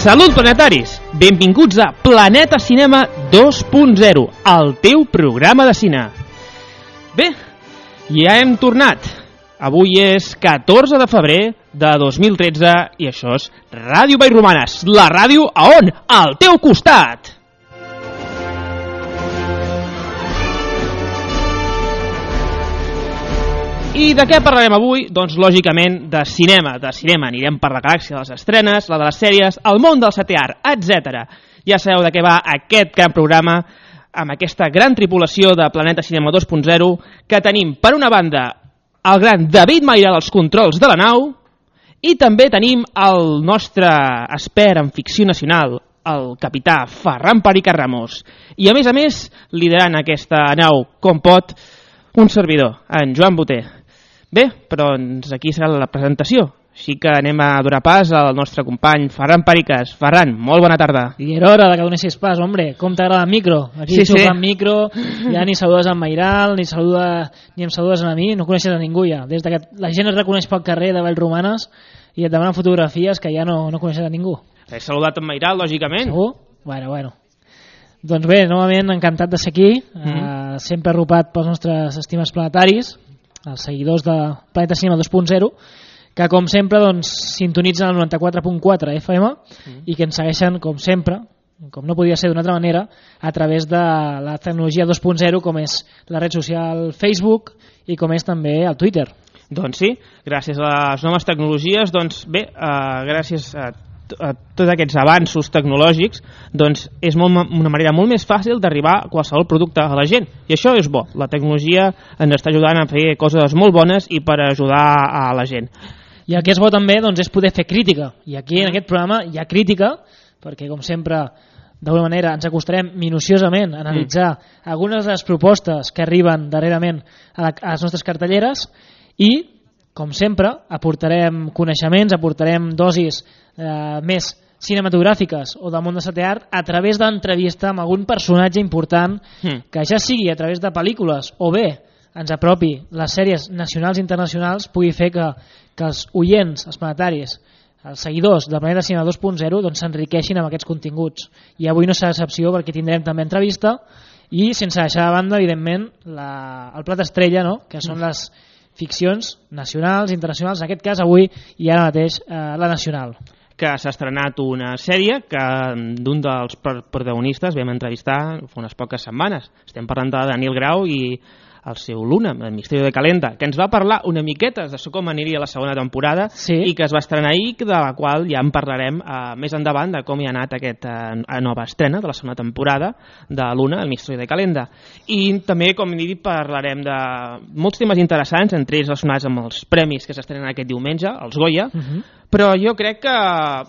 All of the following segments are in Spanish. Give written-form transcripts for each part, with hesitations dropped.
Salut planetaris! Benvinguts a Planeta Cinema 2.0, el teu programa de cine. Bé, ja hem tornat. Avui és 14 de febrer de 2013 i això és Ràdio Vallromanes, la ràdio a on? Al teu costat! I de què parlarem avui? Doncs lògicament de cinema. Anirem per la galàxia de les estrenes, la de les sèries, el món del setè art, etc. Ja sabeu de què va aquest gran programa amb aquesta gran tripulació de Planeta Cinema 2.0 que tenim per una banda el gran David Mairal als controls de la nau i també tenim el nostre expert en ficció nacional, el capità Ferran Perica Ramos. I a més, liderant aquesta nau com pot, un servidor, en Joan Boter. Bé, però aquí serà la presentació, així que anem a donar pas al nostre company Ferran Pericas. Ferran, molt bona tarda. I era hora que donessis pas, hombre, com t'agrada el micro? Aquí xufant micro, ja ni saludes a Mairal, ni em saludes a mi, no coneixes a ningú ja. Des que la gent es reconeix pel carrer de Vallromanes i et demanen fotografies que ja no coneixes a ningú. He saludat en Mairal, lògicament. Segur? Bueno. Doncs bé, novament encantat de ser aquí, sempre arropat pels nostres estimes planetaris, els seguidors de Planeta Cinema 2.0, que com sempre doncs, sintonitzen el 94.4 FM i que ens segueixen com sempre, com no podia ser d'una altra manera, a través de la tecnologia 2.0 com és la red social Facebook i com és també el Twitter. Doncs sí, gràcies a les noves tecnologies, doncs bé, gràcies a tots aquests avanços tecnològics, doncs és una manera molt més fàcil d'arribar a qualsevol producte a la gent. I això és bo. La tecnologia ens està ajudant a fer coses molt bones i per ajudar a la gent. I el que és bo també doncs, és poder fer crítica. I aquí en aquest programa hi ha crítica, perquè com sempre d'alguna manera ens acostarem minuciosament a analitzar algunes de les propostes que arriben darrerament a les nostres cartelleres i, com sempre, aportarem coneixements, aportarem dosis més cinematogràfiques o del món de setè art a través d'entrevista amb algun personatge important que ja sigui a través de pel·lícules o bé ens apropi les sèries nacionals i internacionals pugui fer que els oients, els planetaris, els seguidors de Planeta Cinema 2.0 doncs s'enriqueixin amb aquests continguts. I avui no serà excepció perquè tindrem també entrevista i sense deixar de banda, evidentment, el plat estrella, no? Que són les ficcions nacionals, internacionals, en aquest cas avui i ara mateix la nacional. Que s'ha estrenat una sèrie que d'un dels protagonistes vam entrevistar fa unes poques setmanes. Estem parlant de Daniel Grau i el seu Luna, el Misterio de Calenda, que ens va parlar una miqueta de com aniria la segona temporada i que es va estrenar ahir, de la qual ja en parlarem més endavant de com hi ha anat aquesta nova estrena de la segona temporada de Luna, el Misterio de Calenda. I també, com he dit, parlarem de molts temes interessants, entre ells relacionats amb els premis que s'estrenen aquest diumenge, els Goya, però jo crec que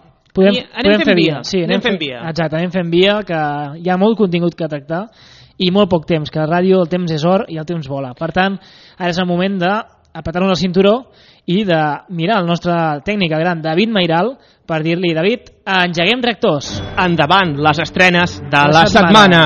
anem fent via. Sí, anem fent via. Exacte, anem fent via, que hi ha molt contingut que tractar i molt poc temps, que a la ràdio el temps és or i el temps vola. Per tant, ara és el moment d'apretar-nos el cinturó i de mirar el nostre tècnic, el gran David Mairal, per dir-li, David, engeguem reactors. Endavant, les estrenes de la setmana.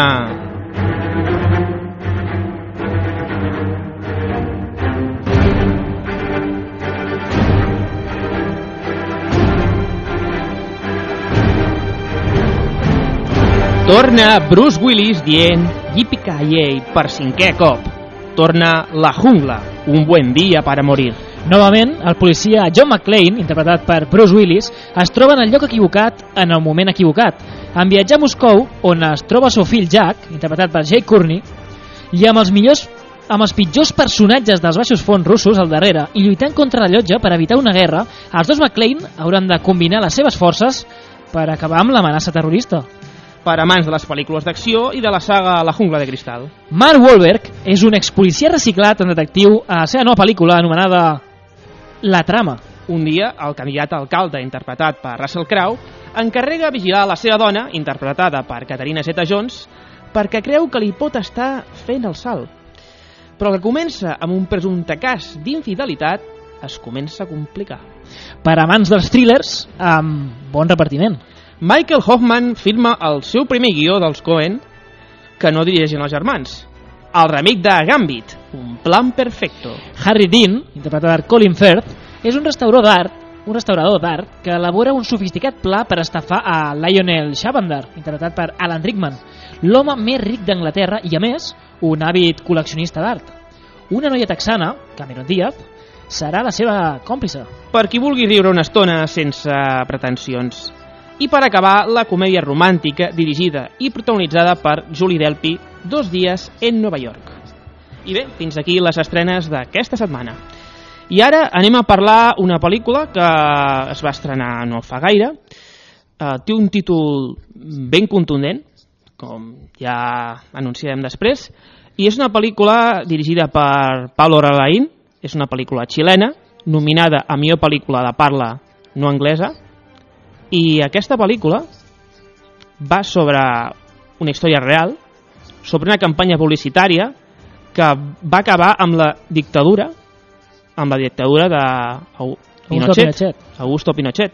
Torna Bruce Willis dient Yippee-ki-yay per 5è cop. Torna La Jungla, un buen dia para morir. Novament, el policia John McClane, interpretat per Bruce Willis, es troba en el lloc equivocat en el moment equivocat. En viatjar a Moscou, on es troba el seu fill Jack, interpretat per Jake Courtney, i amb els pitjors personatges dels baixos fons russos al darrere i lluitant contra la llotja per evitar una guerra, els dos McClane hauran de combinar les seves forces per acabar amb l'amenaça terrorista. Per amants de les pel·lícules d'acció i de la saga La Jungla de Cristal. Mark Wahlberg és un expolicia reciclat en detectiu a la seva nova pel·lícula anomenada La Trama. Un dia, el candidat a alcalde, interpretat per Russell Crowe, encarrega vigilar la seva dona, interpretada per Catherine Zeta-Jones, perquè creu que li pot estar fent el salt. Però el que comença amb un presumpte cas d'infidelitat es comença a complicar. Per amants dels thrillers, amb bon repartiment. Michael Hoffman firma el seu primer guió dels Coen, que no dirigeixen els germans. El remake de Gambit, un plan perfecto. Harry Dean, interpretat per Colin Firth, és un restaurador d'art un restaurador d'art que elabora un sofisticat pla per estafar a Lionel Shavander, interpretat per Alan Rickman, l'home més ric d'Anglaterra i, a més, un àvid col·leccionista d'art. Una noia texana, Cameron Diaz, serà la seva còmplice. Per qui vulgui riure una estona sense pretensions. I per acabar, la comèdia romàntica dirigida i protagonitzada per Julie Delpy, 2 dies en Nova York. I bé, fins aquí les estrenes d'aquesta setmana. I ara anem a parlar una pel·lícula que es va estrenar no fa gaire. Té un títol ben contundent, com ja anunciarem després, i és una pel·lícula dirigida per Pablo Larraín, és una pel·lícula xilena, nominada a millor pel·lícula de parla no anglesa, i aquesta pel·lícula va sobre una història real, sobre una campanya publicitària que va acabar amb la dictadura de Augusto Pinochet.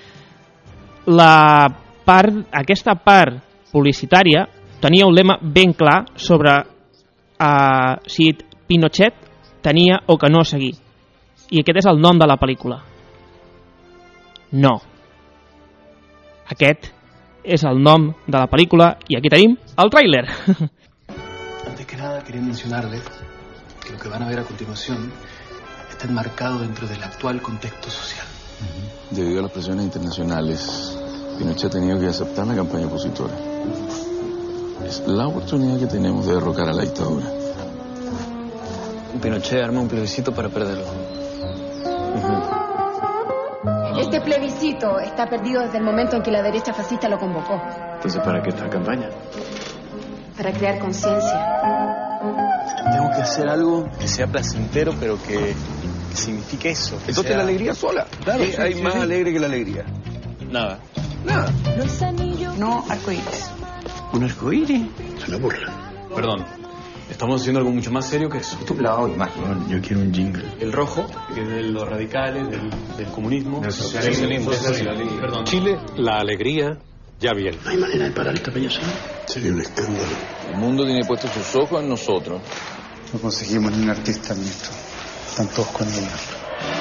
Aquesta part publicitària tenia un lema ben clar sobre si Pinochet tenia o que no seguir. I aquest és el nom de la pel·lícula. No. Aquest és el nom de la pel·lícula i aquí tenim el tràiler. Antes que nada quería mencionarles que lo que van a ver a continuación está enmarcado dentro del actual contexto social. Debido a las presiones internacionales, Pinochet ha tenido que aceptar la campaña opositora. Es la oportunidad que tenemos de derrocar a la dictadura. Pinochet arma un plebiscito para perderlo. Este plebiscito está perdido desde el momento en que la derecha fascista lo convocó. Entonces, ¿para qué esta campaña? Para crear conciencia. Tengo que hacer algo que sea placentero, pero que signifique eso. Entonces sea... la alegría sola. Claro, ¿qué hay más alegre que la alegría? Nada. No arcoíris. ¿Un arcoíris? Es una burla. Perdón. Estamos haciendo algo mucho más serio que eso. Yo quiero un jingle. El rojo, que es de los radicales, del comunismo. Del socialismo. Perdón. Chile, la alegría ya viene. ¿No hay manera de parar esta payasada? Sería un escándalo. El mundo tiene puestos sus ojos en nosotros. No conseguimos ni un artista, ministro. Están todos condenados.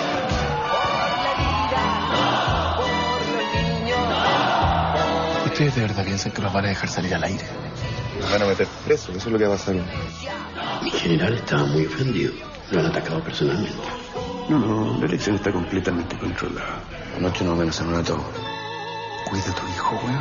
¿Ustedes de verdad piensan que los van a dejar salir al aire? Nos van a meter presos, eso es lo que va a pasar. Mi general estaba muy ofendido. Lo han atacado personalmente. No, la elección está completamente controlada. Anoche nos amenazaron a todos. Cuida a tu hijo, weón.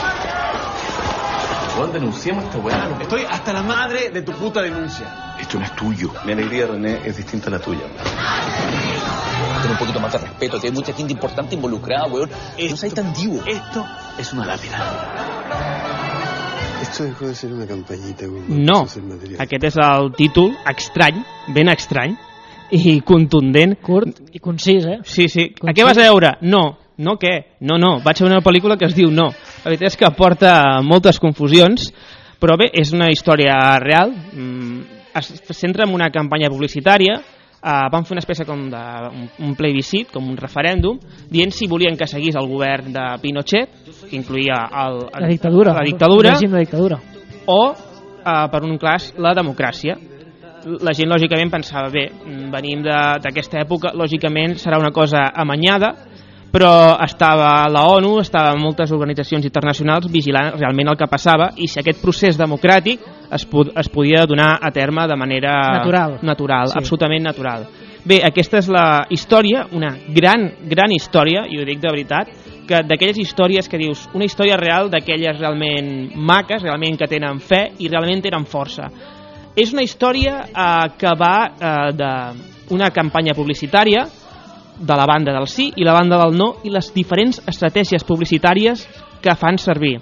Weón, denunciamos a esta weón. Estoy hasta la madre de tu puta denuncia. Esto no es tuyo. Mi alegría, René, es distinta a la tuya. Ten un poquito más de respeto, que hay mucha gente importante involucrada, weón. No seas tan divo. Esto es una lápida. Esto dejó de ser una campañita. No, aquest és el títol estrany, ben estrany i contundent. Curt i concís, eh? Sí. Concís. A què vas a veure? No què? No. Vaig a veure una pel·lícula que es diu No. La veritat és que porta moltes confusions, però bé, és una història real. Es centra en una campanya publicitària. Van fer una espècie com d'un plebiscit, com un referèndum, dient si volien que seguís el govern de Pinochet, que incluïa la dictadura, el règim de dictadura, o, per un cas, la democràcia. La gent, lògicament, pensava, bé, venim d'aquesta època, lògicament serà una cosa amanyada, però estava la ONU, estaven moltes organitzacions internacionals vigilant realment el que passava i si aquest procés democràtic es podia donar a terme de manera natural, sí. Absolutament natural. Bé, aquesta és la història, una gran història, i ho dic de veritat, que d'aquelles històries que dius, una història real d'aquelles realment maques, realment que tenen fe i realment tenen força. És una història que va d'una campanya publicitària de la banda del sí i la banda del no i les diferents estratègies publicitàries que fan servir.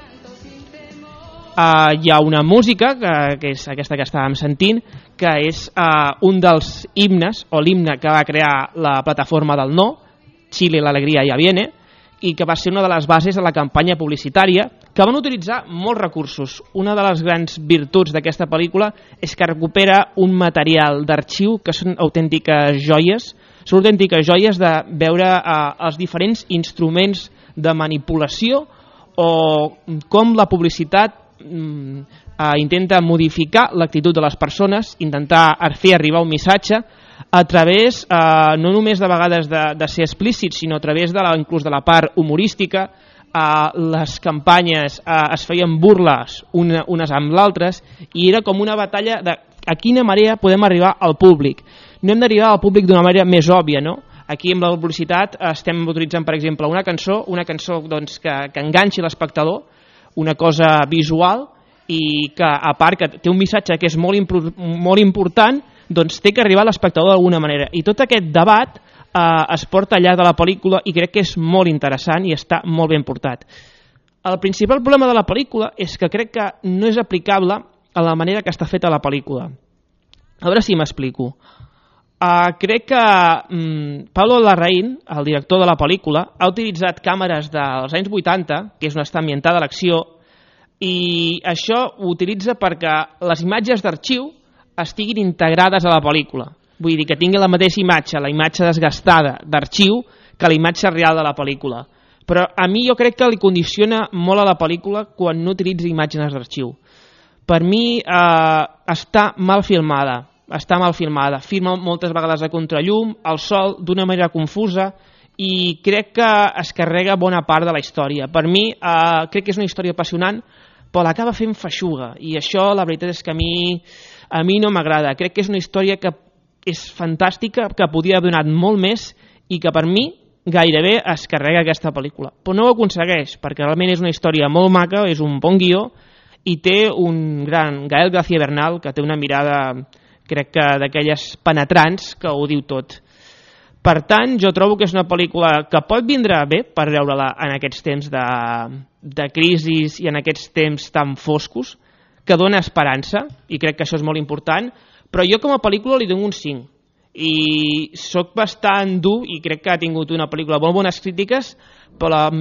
Hi ha una música, que és aquesta que estàvem sentint, que és un dels himnes, o l'himne que va crear la plataforma del no, Chile, la alegría ya viene, i que va ser una de les bases de la campanya publicitària, que van utilitzar molts recursos. Una de les grans virtuts d'aquesta pel·lícula és que recupera un material d'arxiu que són autèntiques joies, de veure els diferents instruments de manipulació o com la publicitat intenta modificar l'actitud de les persones, intentar fer arribar un missatge a través no només de vegades de ser explícit, sinó a través inclús de la part humorística. Les campanyes es feien burles unes amb l'altres i era com una batalla de a quina manera podem arribar al públic. No hem d'arribar al públic d'una manera més òbvia, no? Aquí amb la publicitat estem utilitzant, per exemple, una cançó doncs, que enganxi l'espectador, una cosa visual i que, a part que té un missatge que és molt important, doncs té que arribar a l'espectador d'alguna manera. I tot aquest debat es porta allà de la pel·lícula i crec que és molt interessant i està molt ben portat. El principal problema de la pel·lícula és que crec que no és aplicable a la manera que està feta la pel·lícula. A veure si m'explico. Crec que Pablo Larraín, el director de la pel·lícula, ha utilitzat càmeres dels anys 80, que és on està ambientada l'acció, i això ho utilitza perquè les imatges d'arxiu estiguin integrades a la pel·lícula. Vull dir, que tingui la mateixa imatge, la imatge desgastada d'arxiu, que la imatge real de la pel·lícula. Però a mi jo crec que li condiciona molt a la pel·lícula quan no utilitza imatges d'arxiu. Per mi està mal filmada, filma moltes vegades a contrallum, al sol, d'una manera confusa, i crec que es carrega bona part de la història. Per mi crec que és una història apassionant, però l'acaba fent feixuga, i això la veritat és que a mi no m'agrada. Crec que és una història que és fantàstica, que podia haver donat molt més i que per mi gairebé es carrega aquesta pel·lícula. Però no ho aconsegueix, perquè realment és una història molt maca, és un bon guió, i té un gran Gael García Bernal, que té una mirada, crec que d'aquelles penetrants, que ho diu tot. Per tant, jo trobo que és una pel·lícula que pot vindre bé per veure-la en aquests temps de crisi i en aquests temps tan foscos, que dona esperança, i crec que això és molt important, però jo com a pel·lícula li dono un 5. I soc bastant dur i crec que ha tingut una pel·lícula molt bones crítiques, però el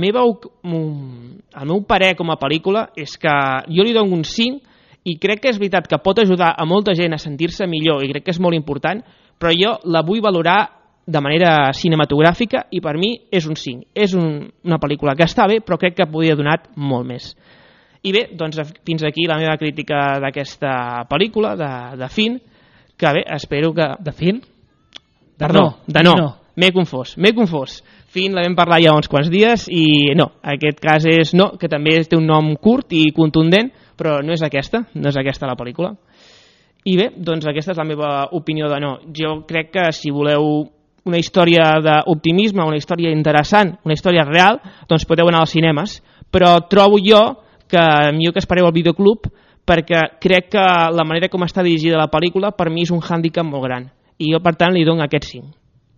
meu parer com a pel·lícula és que jo li dono un 5 i crec que és veritat que pot ajudar a molta gent a sentir-se millor i crec que és molt important, però jo la vull valorar de manera cinematogràfica i per mi és un 5. És una pel·lícula que està bé, però crec que podria donat molt més. I bé, doncs fins aquí la meva crítica d'aquesta pel·lícula, de Fin, que bé, espero que... De Fin? Perdó, de no. M'he confós. Fin la vam parlar ja uns quants dies i no, aquest cas és no, que també té un nom curt i contundent, però no és aquesta la pel·lícula. I bé, doncs aquesta és la meva opinió de no. Jo crec que si voleu una història d'optimisme, una història interessant, una història real, doncs podeu anar als cinemes, però trobo jo que millor que espereu al videoclub perquè crec que la manera com està dirigida la pel·lícula per mi és un hàndicap molt gran i jo per tant li dono aquest 5.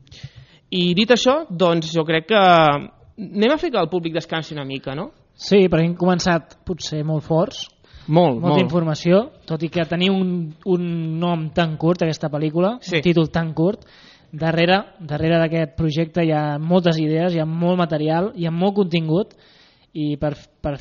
I dit això, doncs jo crec que anem a fer que el públic descansi una mica, no? Sí, perquè hem començat potser molt forts, molta informació, tot i que tenir un nom tan curt, aquesta pel·lícula, un títol tan curt, darrere d'aquest projecte hi ha moltes idees, hi ha molt material, hi ha molt contingut, i per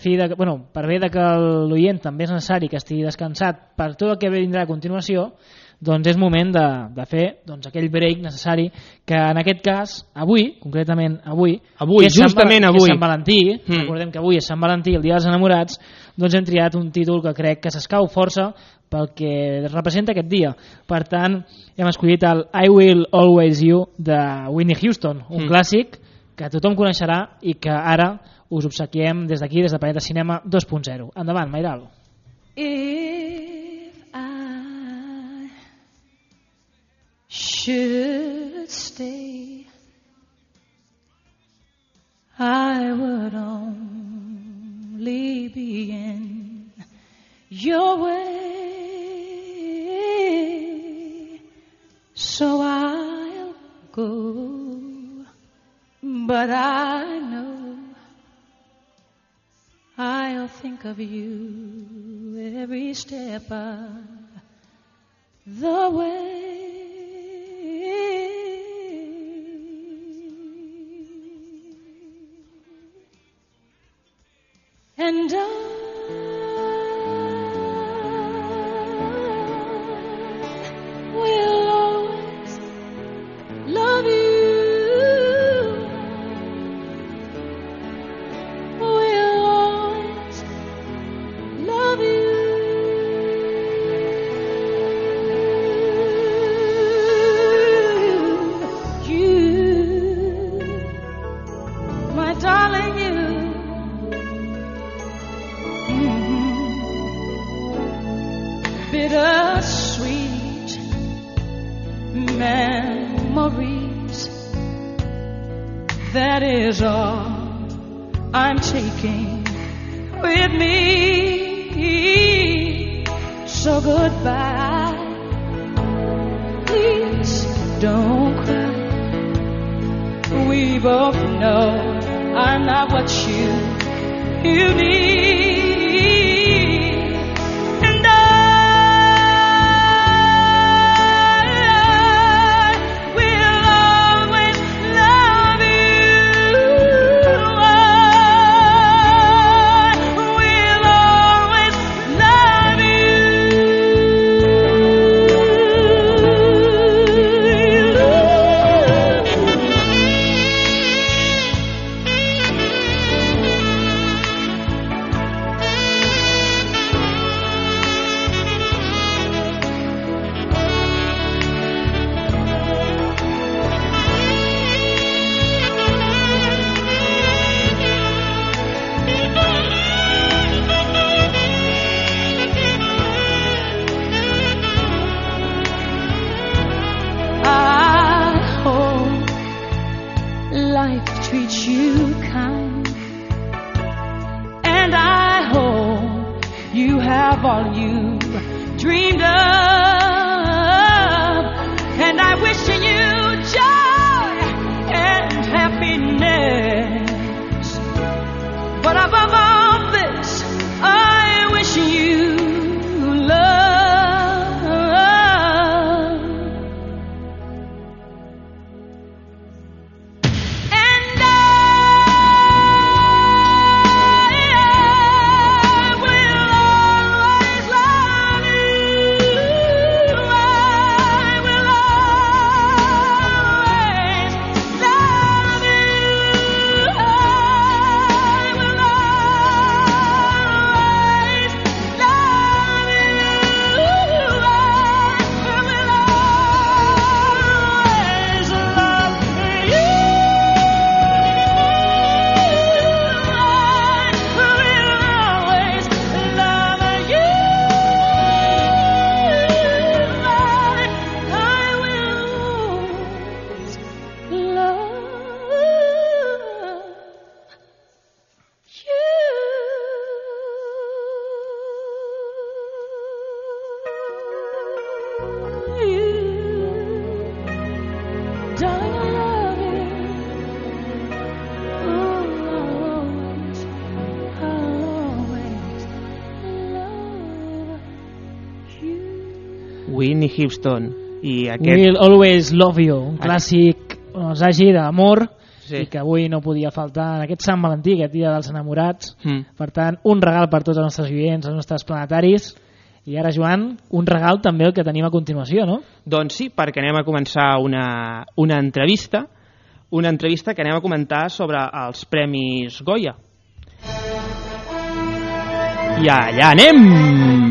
bé de que l'oient també és necessari que estigui descansat per tot el que vindrà a continuació, doncs és moment de fer aquell break necessari que en aquest cas, concretament avui, justament avui, que és Sant Valentí, recordem que avui és Sant Valentí, el dia dels enamorats, doncs hem triat un títol que crec que s'escau força pel que representa aquest dia. Per tant, hem escollit el I Will Always You de Whitney Houston, un clàssic que tothom coneixerà i que ara us obsequiem des d'aquí, des de Planeta Cinema 2.0. Endavant, Mairal. If I should stay, I would only be in your way, so I'll go, but I know I'll think of you every step of the way. And I will always love you. bittersweet memories. That is all I'm taking with me. So goodbye. Please don't cry. We both know I'm not what you need. And I will always love you. I will always love treat you kind, and I hope you have all you dreamed of, and I wish you joy and happiness, but above all this I wish you love. Whitney Houston i aquest... Will Always Love You, un clàssic assaig d'amor, sí, i que avui no podia faltar en aquest Sant Valentí, aquest dia dels enamorats. Per tant, un regal per tots els nostres oients, els nostres planetaris. I ara, Joan, un regal també el que tenim a continuació, no? Doncs sí, perquè anem a començar una entrevista que anem a comentar sobre els Premis Goya. I allà anem!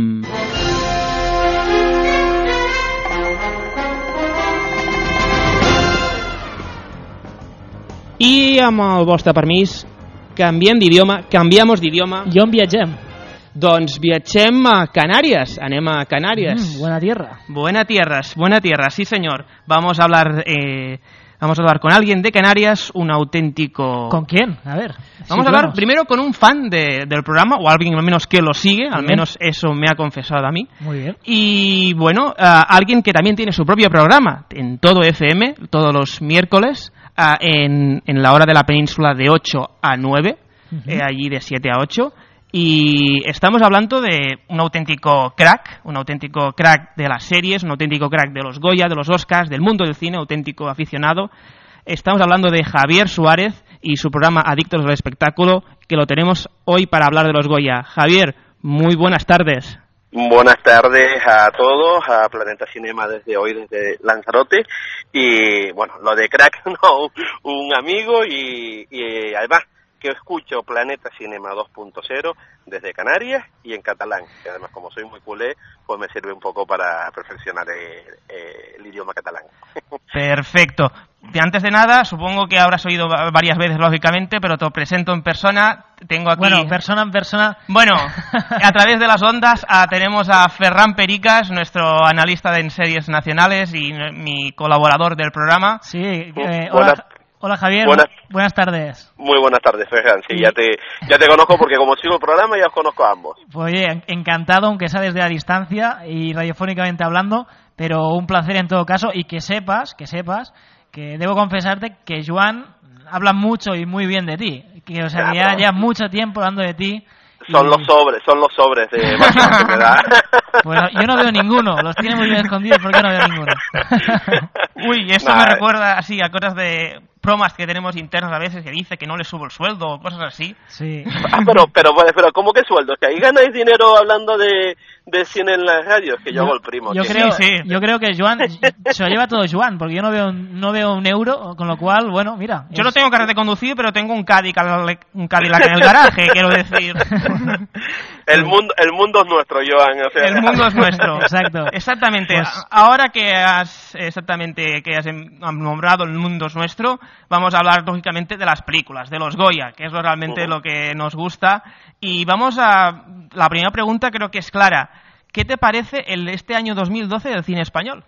I amb el vostre permís canviem d'idioma. I on viatgem? Doncs viatgem a Canàries, anem a Canàries. Buena tierra. Buena tierra, sí señor. Vamos a hablar con alguien de Canarias, un auténtico... ¿Con quién? A ver. Vamos a hablar primero con un fan del programa, o alguien al menos que lo sigue, al menos eso me ha confesado a mí. Muy bien. Y bueno, alguien que también tiene su propio programa en Todo FM, todos los miércoles, en la hora de la península de 8 a 9, allí de 7 a 8. Y estamos hablando de un auténtico crack de las series, un auténtico crack de los Goya, de los Oscars, del mundo del cine, auténtico aficionado. Estamos hablando de Javier Suárez y su programa Adictos al Espectáculo, que lo tenemos hoy para hablar de los Goya. Javier, muy buenas tardes. Buenas tardes a todos, a Planeta Cinema desde hoy, desde Lanzarote. Y bueno, lo de crack, no, un amigo y además que escucho Planeta Cinema 2.0 desde Canarias y en catalán, que además como soy muy culé, pues me sirve un poco para perfeccionar el idioma catalán. Perfecto. antes de nada, supongo que habrás oído varias veces, lógicamente, pero te presento en persona. Tengo aquí... Bueno, persona en persona. Bueno, a través de las ondas tenemos a Ferran Pericas, nuestro analista en series nacionales y mi colaborador del programa. Sí, hola Javier, buenas tardes. Muy buenas tardes, Ferran. Sí, ya te conozco porque como sigo el programa ya os conozco a ambos. Pues oye, encantado, aunque sea desde la distancia y radiofónicamente hablando, pero un placer en todo caso, y que sepas que debo confesarte que Joan habla mucho y muy bien de ti, que o sea, ya mucho tiempo hablando de ti. Son los sobres de máquina que me da. Bueno, yo no veo ninguno, los tiene muy bien escondidos porque no veo ninguno. Uy, esto me recuerda así a cosas de bromas que tenemos internas a veces, que dice que no le subo el sueldo o cosas así. Sí. Pero ¿cómo que sueldo? Que ahí ganáis dinero hablando de cine en las radios, que yo hago el primo. Yo creo que Joan se lo lleva todo Joan, porque yo no veo un euro, con lo cual, bueno, mira. Yo no tengo carnet de conducir, pero tengo un Cadillac en el garaje, quiero decir. El mundo es nuestro, Joan. O sea. El mundo es nuestro. Exacto. Exactamente. Pues, ahora que has nombrado el mundo es nuestro, vamos a hablar lógicamente de las películas, de los Goya, que es realmente lo que nos gusta. Y vamos a... La primera pregunta creo que es clara. ¿Qué te parece este año 2012 del cine español?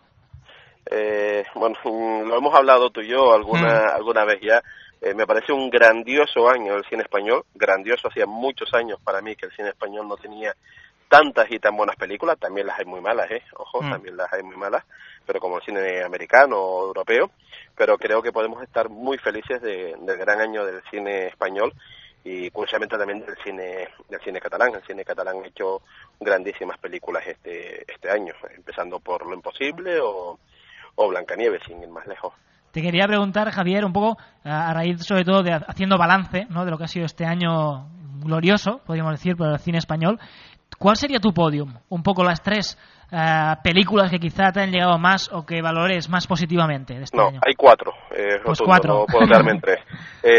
Bueno, lo hemos hablado tú y yo alguna vez ya. Me parece un grandioso año el cine español, grandioso. Hacía muchos años para mí que el cine español no tenía tantas y tan buenas películas. También las hay muy malas, ojo, también las hay muy malas, pero como el cine americano o europeo. Pero creo que podemos estar muy felices del gran año del cine español y curiosamente también del cine catalán. El cine catalán ha hecho grandísimas películas este año, empezando por Lo Imposible o Blancanieves, sin ir más lejos. Te quería preguntar, Javier, un poco a raíz sobre todo de haciendo balance, ¿no?, de lo que ha sido este año glorioso, podríamos decir, para el cine español. ¿Cuál sería tu podium? Un poco las tres películas que quizá te han llegado más o que valores más positivamente de este año. No, hay cuatro. Pues cuatro. No puedo quedarme en tres.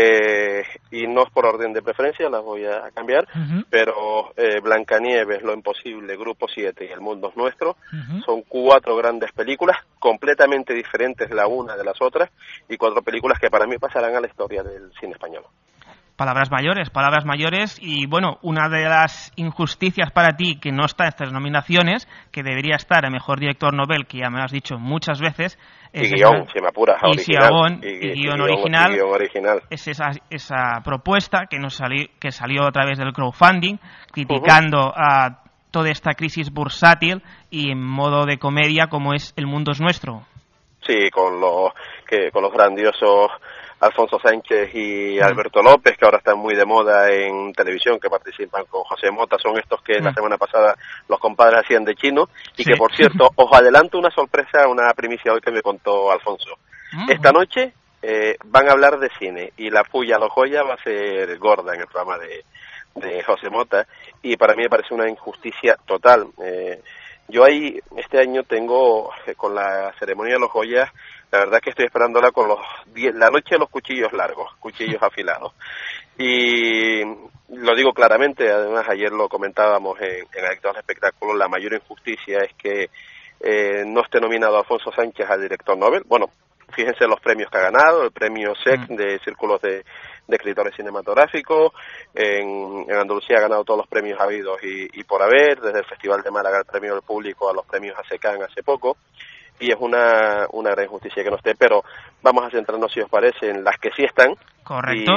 Y no es por orden de preferencia, las voy a cambiar, pero Blancanieves, Lo Imposible, Grupo 7 y El Mundo es Nuestro son cuatro grandes películas completamente diferentes la una de las otras y cuatro películas que para mí pasarán a la historia del cine español. Palabras mayores y bueno, una de las injusticias para ti que no está en estas nominaciones, que debería estar a Mejor Director Nobel, que ya me lo has dicho muchas veces, es guión, si me apuras, original. Y guión original. Es esa propuesta que salió a través del crowdfunding, criticando a toda esta crisis bursátil y en modo de comedia como es El Mundo es Nuestro. Sí, con los grandiosos Alfonso Sánchez y Alberto López, que ahora están muy de moda en televisión, que participan con José Mota, son estos que la semana pasada los compadres hacían de chino, y que por cierto, os adelanto una sorpresa, una primicia hoy que me contó Alfonso. Esta noche van a hablar de cine, y la puya a los Goya va a ser gorda en el programa de José Mota, y para mí me parece una injusticia total. Yo ahí, este año tengo, con la ceremonia de los Goya, la verdad es que estoy esperándola con la noche de los cuchillos largos, cuchillos afilados. Y lo digo claramente, además ayer lo comentábamos en Adictos al Espectáculo, la mayor injusticia es que no esté nominado Alfonso Sánchez al director Nobel. Bueno, fíjense los premios que ha ganado, el premio SEC de Círculos de Escritores Cinematográficos, en Andalucía ha ganado todos los premios habidos y por haber, desde el Festival de Málaga el premio del público a los premios ASECAN hace poco, y es una gran injusticia que no esté, pero vamos a centrarnos, si os parece, en las que sí están. Correcto.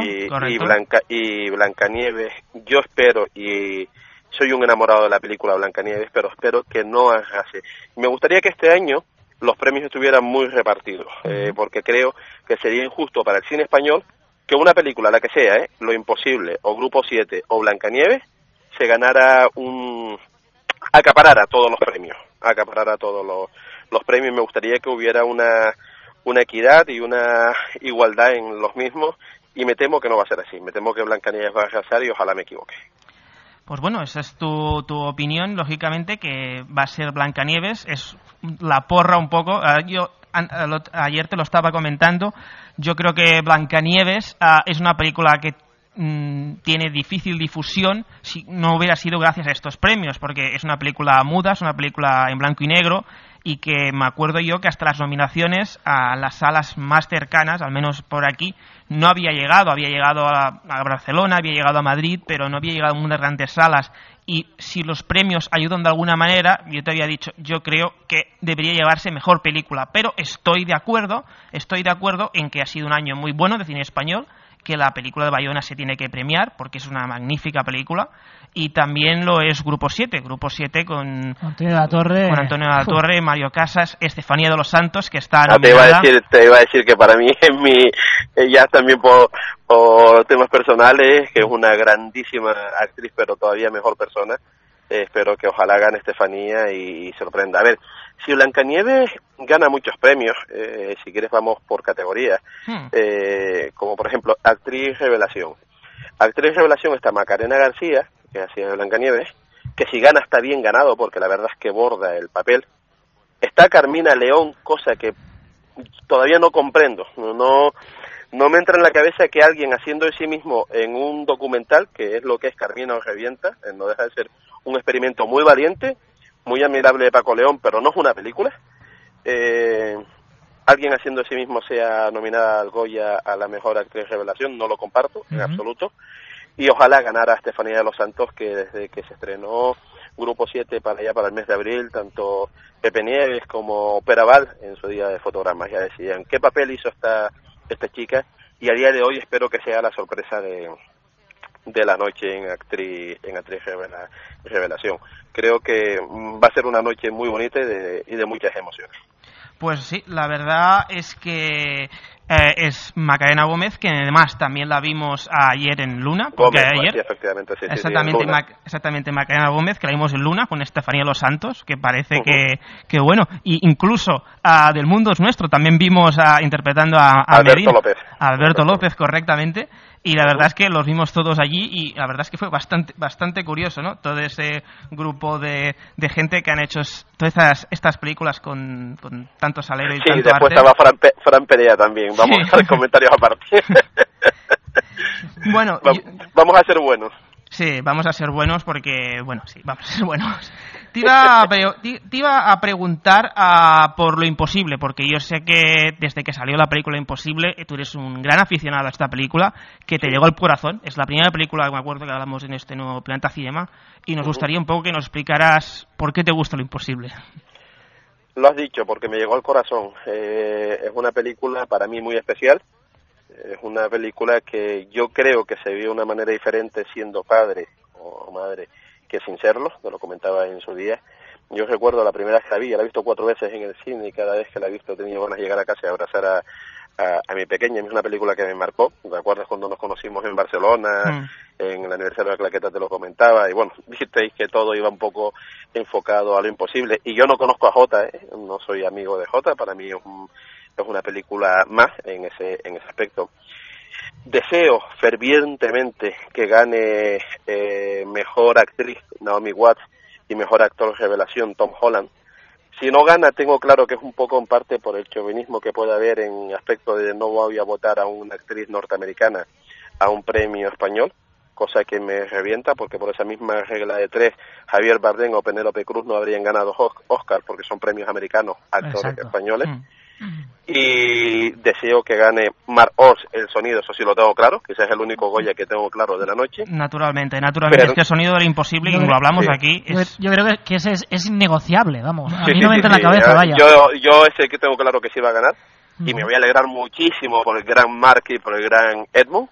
Y Blancanieves, yo espero, y soy un enamorado de la película Blancanieves, pero espero que no hace. Me gustaría que este año los premios estuvieran muy repartidos, porque creo que sería injusto para el cine español que una película, la que sea, Lo Imposible, o Grupo 7, o Blancanieves, se ganara acaparara todos los premios, los premios. Me gustaría que hubiera una equidad y una igualdad en los mismos, y me temo que no va a ser así. Me temo que Blancanieves va a arrasar y ojalá me equivoque. Pues bueno, esa es tu opinión, lógicamente, que va a ser Blancanieves. Es la porra un poco. Yo ayer te lo estaba comentando. Yo creo que Blancanieves es una película que tiene difícil difusión si no hubiera sido gracias a estos premios, porque es una película muda, es una película en blanco y negro, y que me acuerdo yo que hasta las nominaciones a las salas más cercanas, al menos por aquí, no había llegado a Barcelona, había llegado a Madrid, pero no había llegado a unas grandes salas. Y si los premios ayudan de alguna manera, yo te había dicho, yo creo que debería llevarse mejor película, pero estoy de acuerdo en que ha sido un año muy bueno de cine español, que la película de Bayona se tiene que premiar porque es una magnífica película, y también lo es Grupo 7 con Antonio de la Torre, Mario Casas, Estefanía de los Santos, que está nominada. Te iba a decir que para mí ya también por temas personales, que es una grandísima actriz, pero todavía mejor persona. Espero que ojalá gane Estefanía y sorprenda. A ver, si Blancanieves gana muchos premios, si quieres vamos por categorías, como por ejemplo Actriz Revelación. Actriz Revelación está Macarena García, que hacía de Blancanieves, que si gana está bien ganado porque la verdad es que borda el papel. Está Carmina León, cosa que todavía no comprendo, no me entra en la cabeza que alguien haciendo de sí mismo en un documental, que es lo que es Carmina o Revienta, no deja de ser un experimento muy valiente, muy admirable de Paco León, pero no es una película. Alguien haciendo de sí mismo sea nominada al Goya a la mejor actriz revelación, no lo comparto en absoluto. Y ojalá ganara Estefanía de los Santos, que desde que se estrenó Grupo 7 para el mes de abril, tanto Pepe Nieves como Peraval en su día de fotogramas ya decían qué papel hizo esta chica, y a día de hoy espero que sea la sorpresa de la noche en actriz revelación. Creo que va a ser una noche muy bonita y de muchas emociones. Pues sí, la verdad es que es Macarena Gómez, que además también la vimos ayer en Luna. Gómez, ayer, sí, efectivamente, sí, exactamente Macarena Gómez, que la vimos en Luna con Estefanía Los Santos, que parece que bueno, y incluso Del Mundo es Nuestro también vimos interpretando a Alberto López, correctamente. Y la verdad es que los vimos todos allí y la verdad es que fue bastante curioso, ¿no? Todo ese grupo de gente que han hecho todas estas películas con tanto salero y tanto arte. Sí, después estaba Fran Perea también. Vamos a hacer comentarios aparte. Bueno, vamos a ser buenos. Sí, vamos a ser buenos porque, bueno, sí, vamos a ser buenos. Te iba a preguntar por Lo Imposible, porque yo sé que desde que salió la película Imposible, tú eres un gran aficionado a esta película, que te llegó al corazón. Es la primera película que me acuerdo que hablamos en este nuevo Planeta Cinema, y nos gustaría un poco que nos explicaras por qué te gusta Lo Imposible. Lo has dicho, porque me llegó al corazón. Es una película para mí muy especial. Es una película que yo creo que se vive de una manera diferente siendo padre o madre que sin serlo, te lo comentaba en su día. Yo recuerdo la primera vez que la vi, la he visto 4 veces en el cine y cada vez que la he visto he tenido ganas de llegar a casa y abrazar a mi pequeña. Es una película que me marcó. ¿Te acuerdas cuando nos conocimos en Barcelona? En el aniversario de la Claqueta te lo comentaba, y bueno, visteis que todo iba un poco enfocado a Lo Imposible. Y yo no conozco a Jota, no soy amigo de Jota, para mí es una película más en ese aspecto. Deseo fervientemente que gane mejor actriz Naomi Watts y mejor actor revelación Tom Holland. Si no gana, tengo claro que es un poco en parte por el chauvinismo que puede haber en aspecto de no voy a votar a una actriz norteamericana a un premio español, cosa que me revienta porque por esa misma regla de 3 Javier Bardem o Penélope Cruz no habrían ganado Oscar porque son premios americanos, actores españoles. Y deseo que gane Marc Ors El Sonido, eso sí lo tengo claro, que ese es el único Goya que tengo claro de la noche. Naturalmente, pero, es que El Sonido era imposible y lo hablamos aquí. Yo creo que ese es innegociable, vamos. A mí no me entra en la cabeza, vaya. Yo ese que tengo claro que sí va a ganar y me voy a alegrar muchísimo por el gran Marc y por el gran Edmund.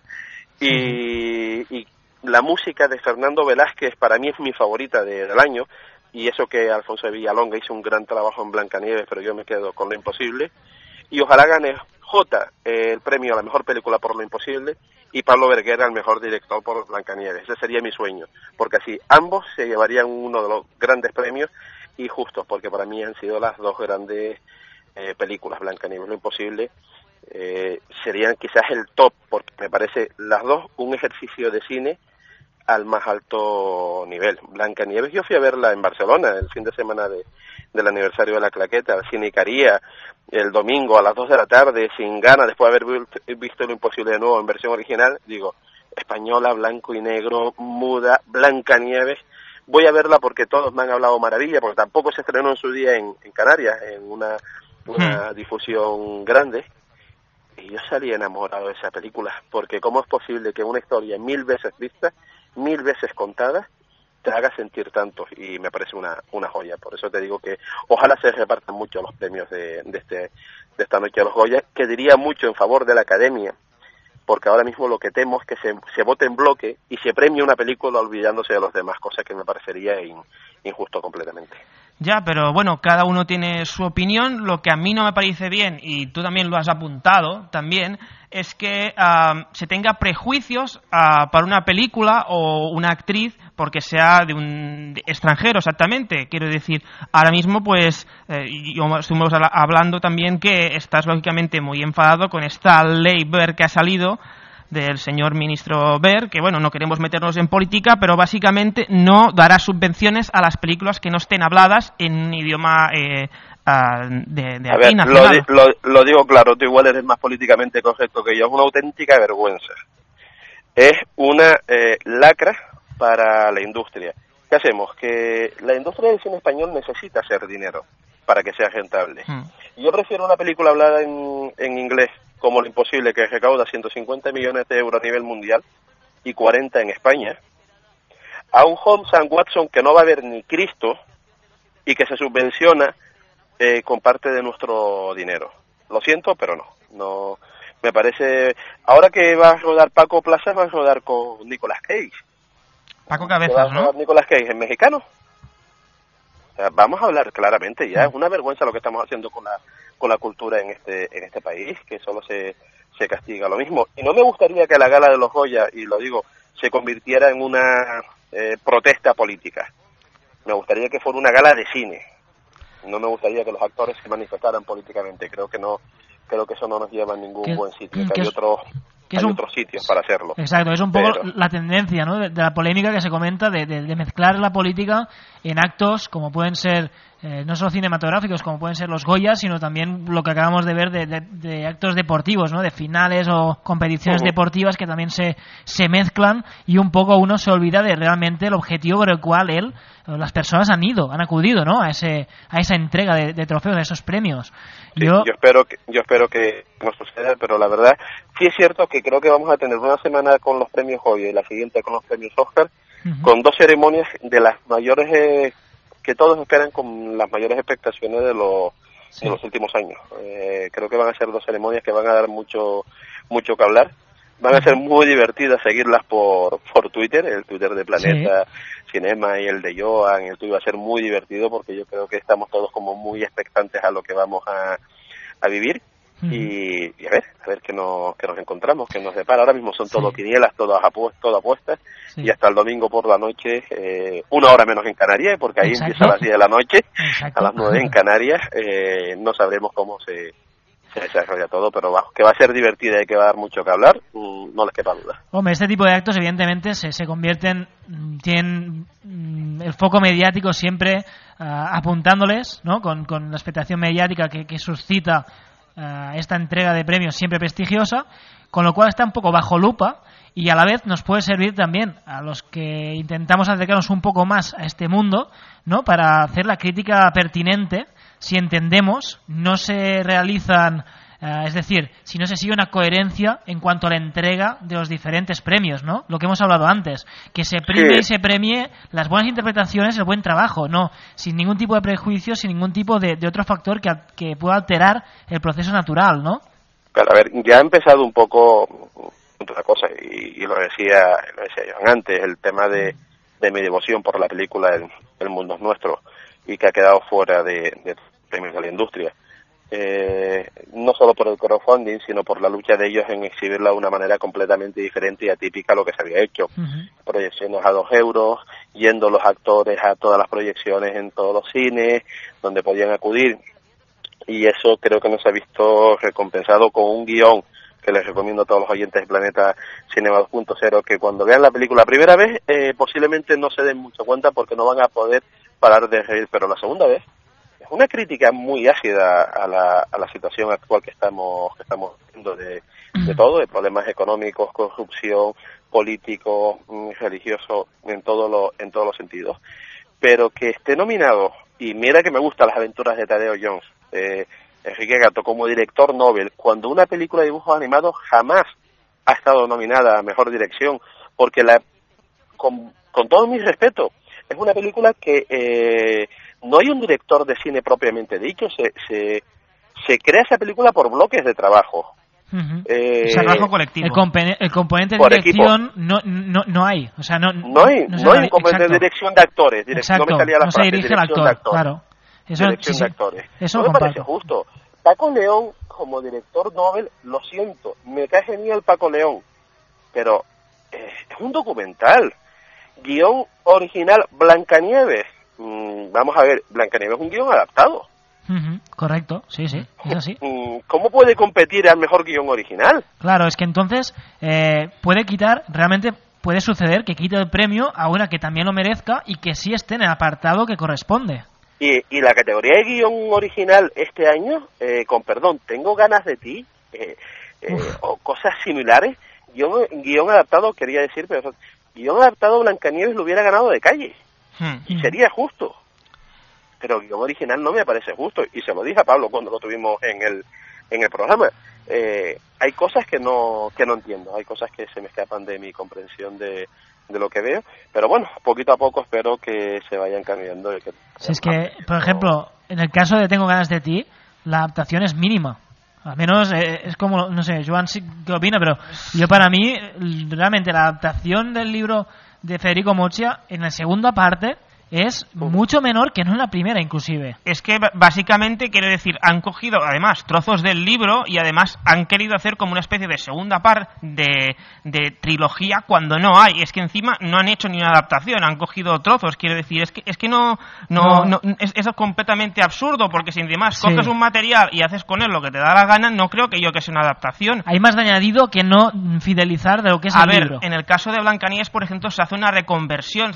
Y la música de Fernando Velázquez para mí es mi favorita del año, y eso que Alfonso de Villalonga hizo un gran trabajo en Blancanieves, pero yo me quedo con Lo Imposible. Y ojalá gane Jota el premio a la mejor película por Lo Imposible y Pablo Berguera el mejor director por Blancanieves. Ese sería mi sueño, porque así ambos se llevarían uno de los grandes premios, y justos, porque para mí han sido las dos grandes películas. Blancanieves y Lo Imposible serían quizás el top, porque me parece las dos un ejercicio de cine al más alto nivel. Blancanieves yo fui a verla en Barcelona el fin de semana del aniversario de la Claqueta, al Cine Icaría, el domingo a las 2 de la tarde, sin ganas, después de haber visto Lo Imposible de nuevo en versión original. Digo, española, blanco y negro, muda, Blancanieves, voy a verla porque todos me han hablado maravilla, porque tampoco se estrenó en su día en Canarias, en una difusión grande, y yo salí enamorado de esa película, porque cómo es posible que una historia 1000 veces vista, 1000 veces contada, te haga sentir tanto, y me parece una joya. Por eso te digo que ojalá se repartan mucho los premios de esta noche de los Goya, que diría mucho en favor de la Academia, porque ahora mismo lo que temo es que se vote en bloque y se premie una película olvidándose de los demás, cosa que me parecería injusto completamente. Ya, pero bueno, cada uno tiene su opinión. Lo que a mí no me parece bien, y tú también lo has apuntado también, es que se tenga prejuicios para una película o una actriz porque sea de un extranjero, exactamente. Quiero decir, ahora mismo pues estuvimos hablando también que estás lógicamente muy enfadado con esta ley Wert que ha salido del señor ministro Wert, que bueno, no queremos meternos en política, pero básicamente no dará subvenciones a las películas que no estén habladas en un idioma de aquí nacional. Lo digo claro, tú igual eres más políticamente correcto que yo, es una auténtica vergüenza. Es una lacra para la industria. ¿Qué hacemos? Que la industria del cine español necesita hacer dinero para que sea rentable. Yo prefiero una película hablada en inglés, como Lo Imposible, que recauda 150 millones de euros a nivel mundial y 40 en España, a un Holmes and Watson que no va a ver ni Cristo y que se subvenciona con parte de nuestro dinero. Lo siento, pero no me parece. Ahora que va a rodar Paco Plaza, va a rodar con Nicolas Cage. Paco Cabezas, ¿no? Nicolas Cage es mexicano. O sea, vamos a hablar claramente ya. Es una vergüenza lo que estamos haciendo con la cultura en este país, que solo se castiga lo mismo. Y no me gustaría que la gala de los Goya, y lo digo, se convirtiera en una protesta política. Me gustaría que fuera una gala de cine. No me gustaría que los actores se manifestaran políticamente. Creo que eso no nos lleva a ningún buen sitio. Que hay otros sitios para hacerlo. Exacto, es un poco la tendencia, ¿no? de la polémica que se comenta de mezclar la política en actos como pueden ser no solo cinematográficos, como pueden ser los Goya, sino también lo que acabamos de ver de actos deportivos, ¿no? De finales o competiciones deportivas que también se mezclan, y un poco uno se olvida de realmente el objetivo por el cual las personas han acudido, ¿no? a esa entrega de trofeos, a esos premios. Sí, yo espero que no suceda, pero la verdad sí es cierto que creo que vamos a tener una semana con los premios Goya y la siguiente con los premios Oscar, con dos ceremonias de las mayores que todos esperan con las mayores expectaciones de los últimos años. Creo que van a ser dos ceremonias que van a dar mucho que hablar. Van a ser muy divertidas seguirlas por Twitter, el Twitter de Planeta Cinema y el de Joan, el tuyo va a ser muy divertido porque yo creo que estamos todos como muy expectantes a lo que vamos a vivir. Y a ver qué nos encontramos, qué nos depara. Ahora mismo son todo quinielas, todo apuestas, y hasta el domingo por la noche, una hora menos en Canarias, porque ahí empieza a las 10 de la noche, a las 9 en Canarias, no sabremos cómo se desarrolla todo, pero que va a ser divertida y que va a dar mucho que hablar, no les quepa duda. Hombre, este tipo de actos evidentemente se convierten, tienen el foco mediático siempre apuntándoles, ¿no? Con la expectación mediática que suscita esta entrega de premios siempre prestigiosa, con lo cual está un poco bajo lupa, y a la vez nos puede servir también a los que intentamos acercarnos un poco más a este mundo, ¿no? Para hacer la crítica pertinente si entendemos no se realizan, es decir, si no se sigue una coherencia en cuanto a la entrega de los diferentes premios, ¿no? Lo que hemos hablado antes, que se prime y se premie las buenas interpretaciones, el buen trabajo, no, sin ningún tipo de prejuicio, sin ningún tipo de otro factor que pueda alterar el proceso natural, ¿no? Pero a ver, ya ha empezado un poco otra cosa, y lo decía yo antes, el tema de mi devoción por la película El Mundo es Nuestro, y que ha quedado fuera de premios de la industria. No solo por el crowdfunding, sino por la lucha de ellos en exhibirla de una manera completamente diferente y atípica a lo que se había hecho. Proyecciones a 2 euros, yendo los actores a todas las proyecciones en todos los cines donde podían acudir, y eso creo que no se ha visto recompensado con un guión que les recomiendo a todos los oyentes de Planeta Cinema 2.0, que cuando vean la película la primera vez posiblemente no se den mucha cuenta porque no van a poder parar de reír, pero la segunda vez es una crítica muy ácida a la situación actual que estamos viendo de de todo, de problemas económicos, corrupción, políticos, religiosos, en todos los sentidos. Pero que esté nominado, y mira que me gustan Las aventuras de Tadeo Jones, Enrique Gato, como director Nobel, cuando una película de dibujos animados jamás ha estado nominada a Mejor Dirección, porque con todo mi respeto, es una película que no hay un director de cine propiamente dicho, se crea esa película por bloques de trabajo. Trabajo colectivo. El componente de dirección no hay. O sea, no hay un componente de dirección de actores. Exacto. No me salía la no frase, se dirige al actor, claro. Eso, dirección de actores. Eso no me parece justo. Paco León, como director Nobel, lo siento, me cae genial Paco León, pero es un documental. Guión original, Blancanieves. Vamos a ver, Blancanieves es un guión adaptado. Correcto, sí, es así. ¿Cómo puede competir al mejor guión original? Claro, es que entonces realmente puede suceder que quite el premio a una que también lo merezca y que sí esté en el apartado que corresponde. Y la categoría de guión original este año, con perdón, Tengo ganas de ti, o cosas similares, guión adaptado, quería decir, pero guión adaptado Blancanieves lo hubiera ganado de calle, y sería justo. Pero el guión original no me parece justo, y se lo dije a Pablo cuando lo tuvimos en el programa. Hay cosas que no entiendo, hay cosas que se me escapan de mi comprensión de lo que veo, pero bueno, poquito a poco espero que se vayan cambiando. Si es que, por ejemplo, en el caso de Tengo ganas de ti, la adaptación es mínima. Al menos es como, no sé, Joan sí que opina, pero yo para mí, realmente la adaptación del libro de Federico Moccia en la segunda parte es mucho menor que no en la primera, inclusive. Es que básicamente, quiero decir, han cogido además trozos del libro y además han querido hacer como una especie de segunda parte de trilogía cuando no hay. Es que encima no han hecho ni una adaptación, han cogido trozos. Quiero decir, es que es completamente absurdo, porque si además coges un material y haces con él lo que te da la gana, no creo que sea una adaptación. Hay más de añadido que no fidelizar de lo que es el libro. En el caso de Blancanieves, por ejemplo, se hace una reconversión,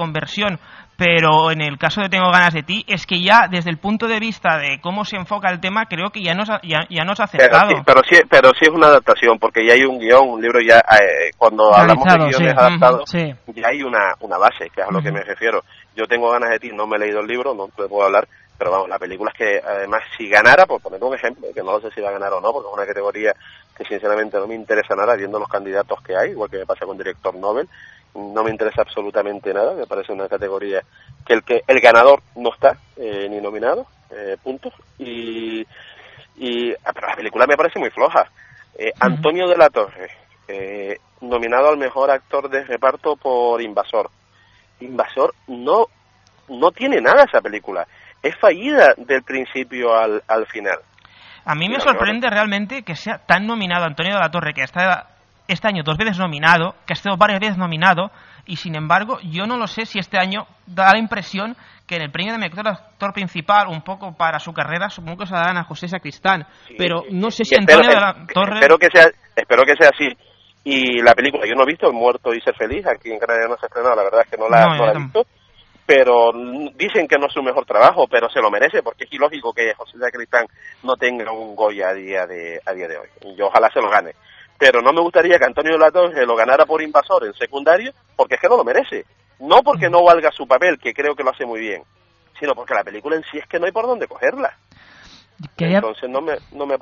pero en el caso de Tengo ganas de ti, es que ya desde el punto de vista de cómo se enfoca el tema, creo que ya nos ha aceptado. Pero sí es una adaptación, porque ya hay un guión, un libro ya, cuando hablamos de guiones adaptados, ya hay una base, que es a lo que me refiero. Yo Tengo ganas de ti, no me he leído el libro, no te puedo hablar, pero vamos, la película es que además si ganara, por poner un ejemplo, que no lo sé si va a ganar o no, porque es una categoría que sinceramente no me interesa nada, viendo los candidatos que hay, igual que me pasa con director Nobel, no me interesa absolutamente nada, me parece una categoría que el ganador no está ni nominado, puntos, pero la película me parece muy floja. Antonio de la Torre, nominado al mejor actor de reparto por Invasor. Invasor no tiene nada esa película, es fallida del principio al final. A mí me sorprende realmente que sea tan nominado Antonio de la Torre, que está este año 2 veces nominado, que ha estado varias veces nominado, y sin embargo yo no lo sé si este año da la impresión que en el premio de mejor actor principal, un poco para su carrera, supongo que se la dan a José Sacristán, pero no sé si Antonio de la Torre... Espero que sea así. Y la película, yo no he visto El muerto y ser feliz, aquí en Canadá no se ha estrenado, la verdad es que no la he visto, pero dicen que no es su mejor trabajo, pero se lo merece, porque es ilógico que José Sacristán no tenga un Goya a día de hoy, y ojalá se lo gane. Pero no me gustaría que Antonio de la Torre lo ganara por Invasor en secundario, porque es que no lo merece. No porque no valga su papel, que creo que lo hace muy bien, sino porque la película en sí es que no hay por dónde cogerla. Entonces no me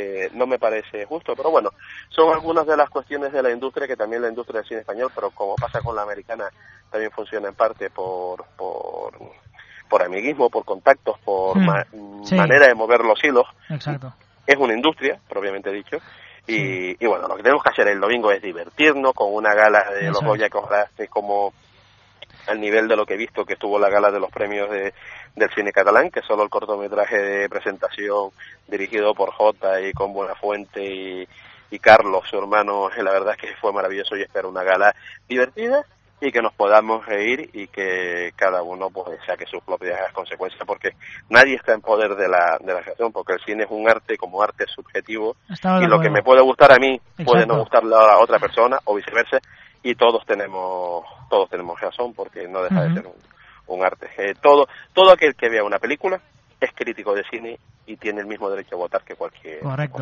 parece justo, pero bueno, son algunas de las cuestiones de la industria, que también la industria del cine español, pero como pasa con la americana, también funciona en parte por amiguismo, por contactos, por manera de mover los hilos. Exacto. Es una industria, propiamente dicho. Y bueno, lo que tenemos que hacer el domingo es divertirnos con una gala de los Goya, que ojalá esté como al nivel de lo que he visto que estuvo la gala de los premios del cine catalán, que solo el cortometraje de presentación dirigido por Jota y con Buenafuente y Carlos, su hermano, la verdad es que fue maravilloso, y espero una gala divertida y que nos podamos reír y que cada uno pues saque sus propias consecuencias, porque nadie está en poder de la creación, porque el cine es un arte, como arte es subjetivo, y lo que me puede gustar a mí puede no gustarle a otra persona o viceversa, y todos tenemos razón, porque no deja de ser un arte. Todo aquel que vea una película es crítico de cine y tiene el mismo derecho a votar que cualquier. Correcto.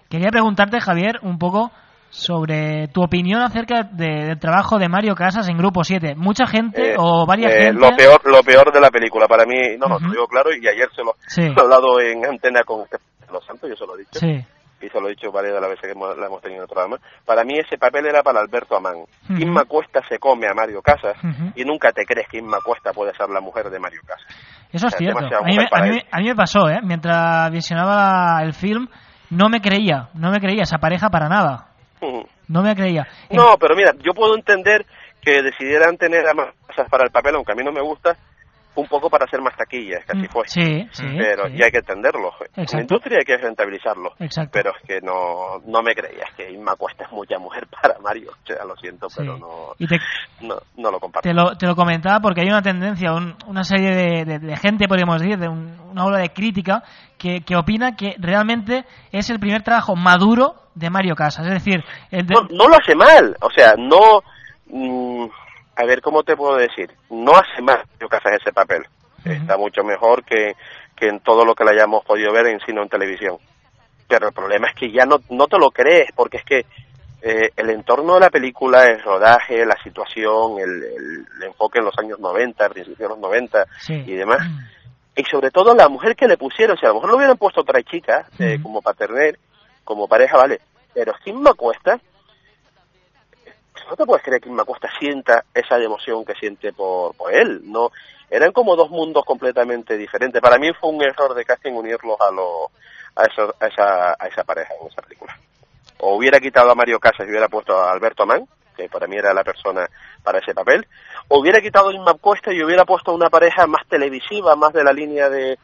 Quería preguntarte, Javier, un poco sobre tu opinión acerca del trabajo de Mario Casas en Grupo 7. Mucha gente o varias gente... Lo peor de la película, para mí, te lo digo claro, y ayer se lo he hablado en antena con Los Santos, yo se lo he dicho. Sí. Y se lo he dicho varias de las veces que la hemos tenido en el programa. Para mí ese papel era para Alberto Amán. Inma Cuesta se come a Mario Casas y nunca te crees que Inma Cuesta puede ser la mujer de Mario Casas. Eso es cierto. A mí me pasó, mientras visionaba el film, no me creía esa pareja para nada. No me creía. No, pero mira, yo puedo entender que decidieran tener a Mario Casas para el papel, aunque a mí no me gusta, un poco para hacer más taquillas, que así fue. Sí, pero ya hay que entenderlo. Exacto. En la industria hay que rentabilizarlo. Exacto. Pero es que no me creías que Inma Cuesta es mucha mujer para Mario. O sea, lo siento, pero no lo comparto. Te lo comentaba porque hay una tendencia, una serie de gente, podríamos decir, de una ola de crítica que opina que realmente es el primer trabajo maduro de Mario Casas. Es decir... No lo hace mal. O sea, no... a ver, ¿cómo te puedo decir? No hace mal Mario Casas ese papel. Está mucho mejor que en todo lo que le hayamos podido ver en cine o en televisión. Pero el problema es que ya no te lo crees, porque es que el entorno de la película, el rodaje, la situación, el enfoque en los años 90, principios de los 90 y demás, y sobre todo la mujer que le pusieron, si a lo mejor lo hubieran puesto otra chica, como paterner, como pareja, vale, pero Inma Cuesta, no te puedes creer que Inma Cuesta sienta esa emoción que siente por él, no, eran como dos mundos completamente diferentes. Para mí fue un error de casting unirlos a esa pareja en esa película. O hubiera quitado a Mario Casas y hubiera puesto a Alberto Amán, que para mí era la persona para ese papel, o hubiera quitado a Inma Cuesta y hubiera puesto una pareja más televisiva, más de la línea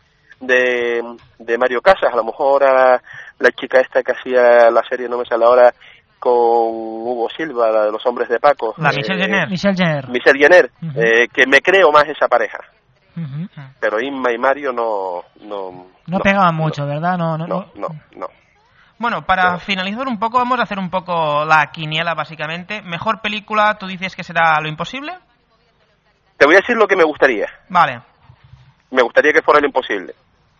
de Mario Casas, a lo mejor a la chica esta que hacía la serie, no me sale ahora, con Hugo Silva, la de los hombres de Paco. Michelle Jenner, que me creo más esa pareja. Pero Inma y Mario no pegaban mucho, ¿verdad? No. Bueno, para finalizar un poco, vamos a hacer un poco la quiniela, básicamente. Mejor película, ¿tú dices que será Lo Imposible? Te voy a decir lo que me gustaría. Vale. Me gustaría que fuera Lo Imposible.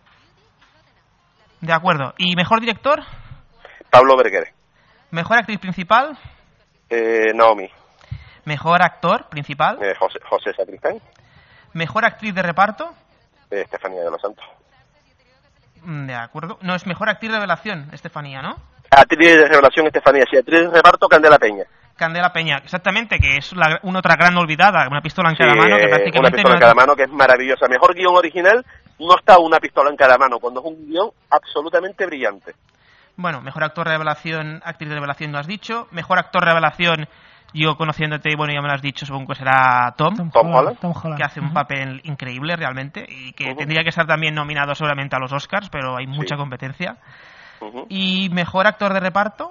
De acuerdo. ¿Y mejor director? Pablo Berguer. ¿Mejor actriz principal? Naomi. ¿Mejor actor principal? José Sacristán. ¿Mejor actriz de reparto? Estefanía de los Santos. De acuerdo. No, es mejor actriz de revelación, Estefanía, ¿no? Actriz de revelación, Estefanía. Sí, actriz de reparto, Candela Peña. Candela Peña, exactamente, que es una otra gran olvidada, Una pistola en cada mano, que prácticamente... Una pistola en cada mano, que es maravillosa. Mejor guión original, no está Una pistola en cada mano, cuando es un guión absolutamente brillante. Bueno, mejor actor revelación, actriz de revelación no has dicho. Mejor actor revelación, yo conociéndote, bueno, ya me lo has dicho, supongo que será Tom Holland, que hace un papel increíble realmente y que tendría que estar también nominado solamente a los Oscars, pero hay mucha competencia. ¿Y mejor actor de reparto?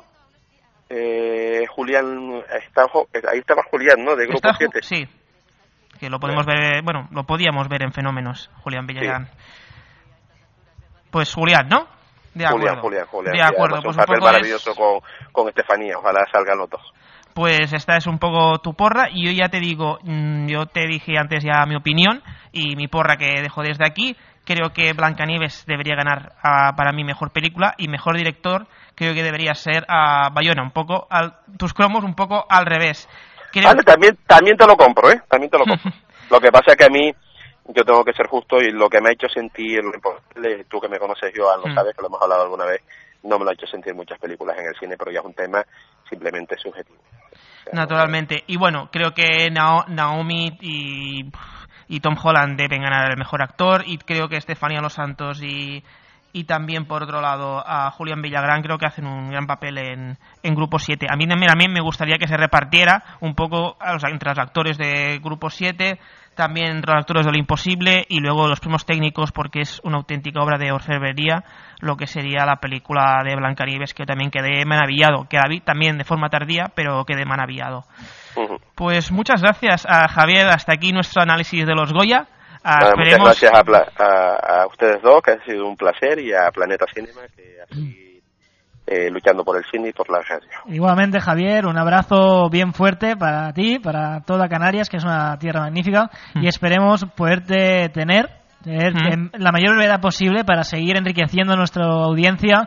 Julián, ahí estaba Julián, ¿no? De Grupo 7. Sí, que lo podemos ver, bueno, lo podíamos ver en Fenómenos, Julián Villagrán. Pues Julián, ¿no? De acuerdo. Julián. De acuerdo, pues un papel maravilloso con Estefanía, ojalá salgan los dos. Pues esta es un poco tu porra y yo ya te digo, yo te dije antes ya mi opinión y mi porra que dejo desde aquí. Creo que Blancanieves debería ganar para mí mejor película y mejor director creo que debería ser Bayona, un poco tus cromos un poco al revés. Vale, también te lo compro, también te lo compro. Lo que pasa es que a mí yo tengo que ser justo y lo que me ha hecho sentir, tú que me conoces, Joan, lo sabes, que lo hemos hablado alguna vez, no me lo ha hecho sentir muchas películas en el cine, pero ya es un tema simplemente subjetivo. O sea, naturalmente. Y bueno, creo que Naomi y Tom Holland deben ganar el mejor actor y creo que Estefanía Los Santos y también por otro lado a Julián Villagrán creo que hacen un gran papel en Grupo 7. A mí también me gustaría que se repartiera un poco entre los actores de Grupo 7, también entre los actores de Lo Imposible y luego los primos técnicos, porque es una auténtica obra de orfebrería lo que sería la película de Blancanieves, que también quedé maravillado, que la vi también de forma tardía, pero quedé maravillado. Pues muchas gracias a Javier, hasta aquí nuestro análisis de los Goya. Muchas gracias a ustedes dos, que ha sido un placer, y a Planeta Cinema, que ha seguido luchando por el cine y por la radio. Igualmente, Javier, un abrazo bien fuerte para ti, para toda Canarias, que es una tierra magnífica, y esperemos poderte tener en la mayor brevedad posible para seguir enriqueciendo nuestra audiencia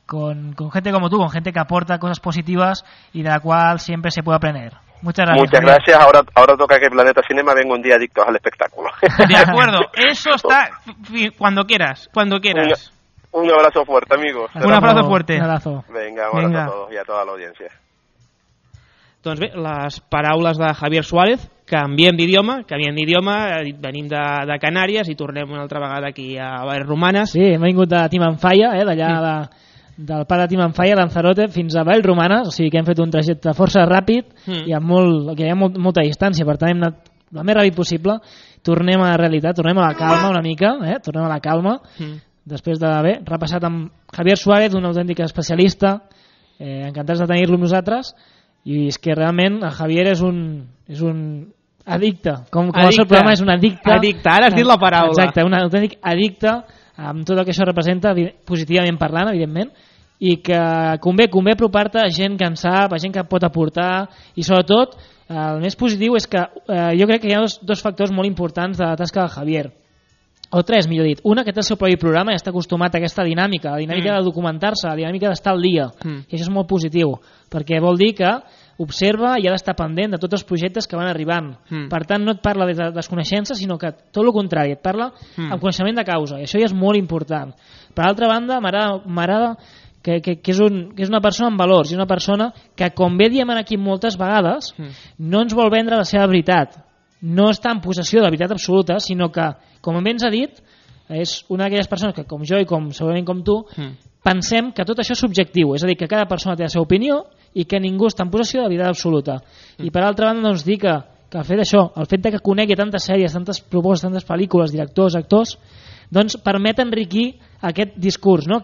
con gente como tú, con gente que aporta cosas positivas y de la cual siempre se puede aprender. Muchas gracias. Muchas gracias. Ahora toca que Planeta Cinema venga un día adictos al espectáculo. De acuerdo, eso está cuando quieras. Un abrazo fuerte, amigos. Un abrazo fuerte. Un abrazo. Venga, un abrazo a todos y a toda l'audiència. Doncs bé, les paraules de Javier Suárez, canviem d'idioma, venim de Canàries i tornem una altra vegada aquí a Valls Romanes. Sí, hem vingut de Timanfaya, d'allà del parc de Timanfaya, Lanzarote, fins a Valls Romanes, o sigui que hem fet un trajecte força ràpid i amb hi ha molta distància, per tant hem anat el més ràpid possible. Tornem a la realitat, tornem a la calma una mica, tornem a la calma, després d'haver repassat amb Javier Suárez, un autèntic especialista, encantats de tenir-lo amb nosaltres, i és que realment el Javier és un addicte, com el seu programa és un addicte. Addicte, ara has dit la paraula. Exacte, un autèntic addicte amb tot el que això representa, positivament parlant, evidentment, i que convé apropar-te a gent que en sap, a gent que pot aportar, i sobretot el més positiu és que jo crec que hi ha dos factors molt importants de la tasca del Javier, o tres millor dit. Una, que té el seu propi programa i està acostumat a aquesta dinàmica, la dinàmica de documentar-se, la dinàmica d'estar al dia, i això és molt positiu, perquè vol dir que observa i ha d'estar pendent de tots els projectes que van arribant. Per tant, no et parla des de desconeixença, sinó que tot el contrari, et parla amb coneixement de causa, i això ja és molt important. Per altra banda, m'agrada que és una persona amb valors, és una persona que, com bé diem aquí moltes vegades, no ens vol vendre la seva veritat, no està en possessió de la veritat absoluta, sinó que, com bé ens ha dit, és una d'aquelles persones que, com jo i segurament com tu, pensem que tot això és subjectiu, és a dir, que cada persona té la seva opinió i que ningú està en possessió de la veritat absoluta. I per altra banda, doncs, dir que el fet d'això, el fet que conegui tantes sèries, tantes propostes, tantes pel·lícules, directors, actors, doncs permet enriquir aquest discurs, no?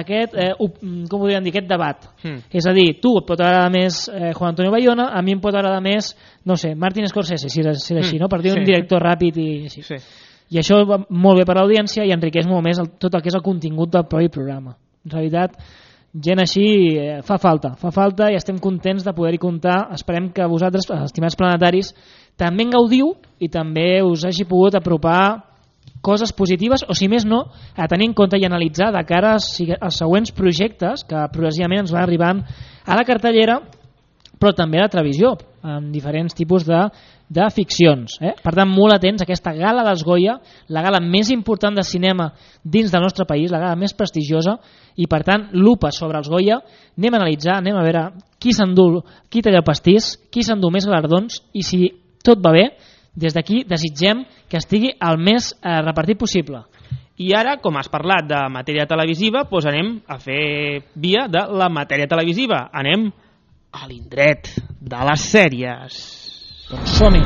Com podríem dir, aquest debat. És a dir, tu et pot agradar més Juan Antonio Bayona, a mi em pot agradar més, no sé, Martin Scorsese, si és així, no? Per dir un director ràpid i així. I això va molt bé per a l'audiència i enriqueix molt més tot el que és el contingut del propi programa. En realitat, gent així fa falta i estem contents de poder-hi comptar. Esperem que vosaltres, estimats planetaris, també en gaudiu i també us hagi pogut apropar coses positives, o si més no, a tenir en compte i analitzar de cara als següents projectes que progressivament ens van arribant a la cartellera, però també a la televisió, amb diferents tipus de ficcions. Per tant, molt atents a aquesta gala dels Goya, la gala més important de cinema dins del nostre país, la gala més prestigiosa, i per tant, lupa sobre els Goya. Anem a analitzar, anem a veure qui s'endú, qui talla el pastís, qui s'endú més galardons, i si tot va bé, des d'aquí desitgem que estigui el més repartit possible. I ara, com has parlat de matèria televisiva, doncs anem a fer via de la matèria televisiva. Anem a l'indret de les sèries. Doncs som-hi.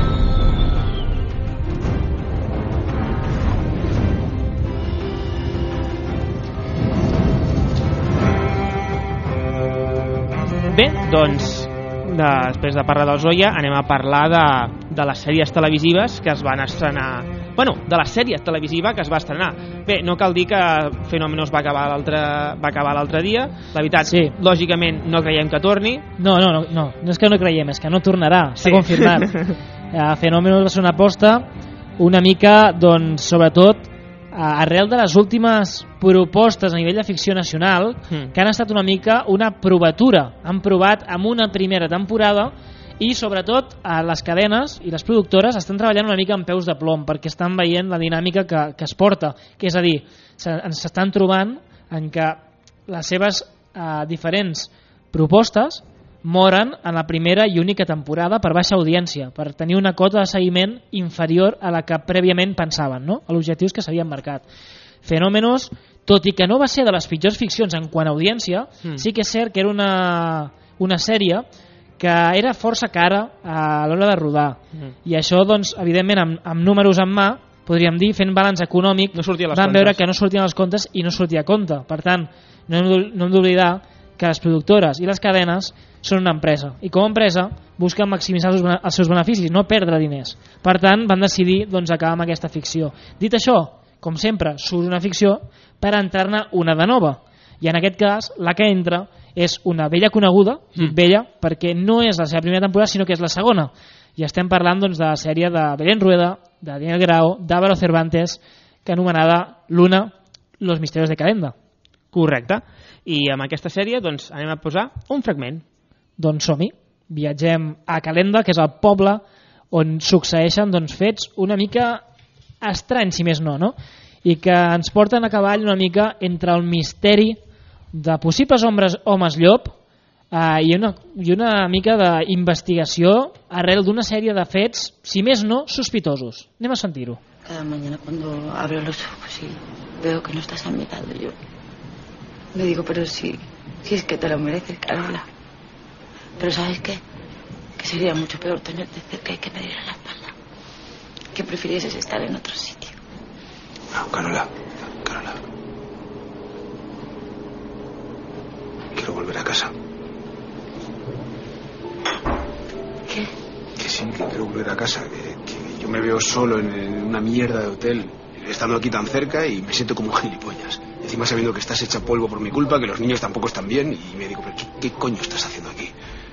Bé, doncs després de parlar dels Goya anem a parlar de les sèries televisives que es van estrenar, de la sèrie televisiva que es va estrenar. Bé, no cal dir que Fenómenos va acabar l'altre dia, la veritat, sí. Lògicament no creiem que torni. No és que no creiem, és que no tornarà, s'ha confirmat. Fenómenos va ser una aposta una mica, doncs, sobretot arrel de les últimes propostes a nivell de ficció nacional que han estat una mica una provatura. Han provat amb una primera temporada i sobretot les cadenes i les productores estan treballant una mica amb peus de plom perquè estan veient la dinàmica que es porta, que és a dir, s'estan trobant en que les seves diferents propostes moren en la primera i única temporada per baixa audiència, per tenir una cota de seguiment inferior a la que prèviament pensaven, no? A l'objectius que s'havien marcat. Fenómenos, tot i que no va ser de les pitjors ficcions en quant a audiència, sí que és cert que era una sèrie que era força cara a l'hora de rodar. I això, doncs, evidentment, amb números en mà, podríem dir, fent balanç econòmic, van veure que no sortien els comptes i no sortia a compte. Per tant, no hem d'oblidar que les productores i les cadenes són una empresa i com a empresa busquen maximitzar els seus beneficis, no perdre diners. Per tant, van decidir acabar amb aquesta ficció. Dit això, com sempre, surt una ficció per entrar-ne una de nova. I en aquest cas, la que entra és una vella coneguda, vella, perquè no és la seva primera temporada, sinó que és la segona. I estem parlant de la sèrie de Belén Rueda, de Daniel Grao, d'Álvaro Cervantes, que anomenada Luna, los misterios de Calenda. Correcte. I amb aquesta sèrie doncs, anem a posar un fragment. Doncs som-hi. Viatgem a Calenda, que és el poble on succeeixen doncs, fets una mica estranys, si més no, no? I que ens porten a cavall una mica entre el misteri de possibles homes llop i una mica d'investigació arrel d'una sèrie de fets, si més no, sospitosos. Anem a sentir-ho. Cada mañana cuando abro los ojos y veo que no estás a mi lado, yo le digo, pero si es que te lo mereces, Carola. Pero ¿sabes qué? Que sería mucho peor tenerte cerca y que me dieran la espalda. Que prefirieses estar en otro sitio. No, Carola. Quiero volver a casa. ¿Qué? Que sí, que quiero volver a casa. Que yo me veo solo en una mierda de hotel, estando aquí tan cerca, y me siento como un gilipollas. Encima sabiendo que estás hecha polvo por mi culpa, que los niños tampoco están bien, y me digo, pero ¿qué coño estás haciendo aquí?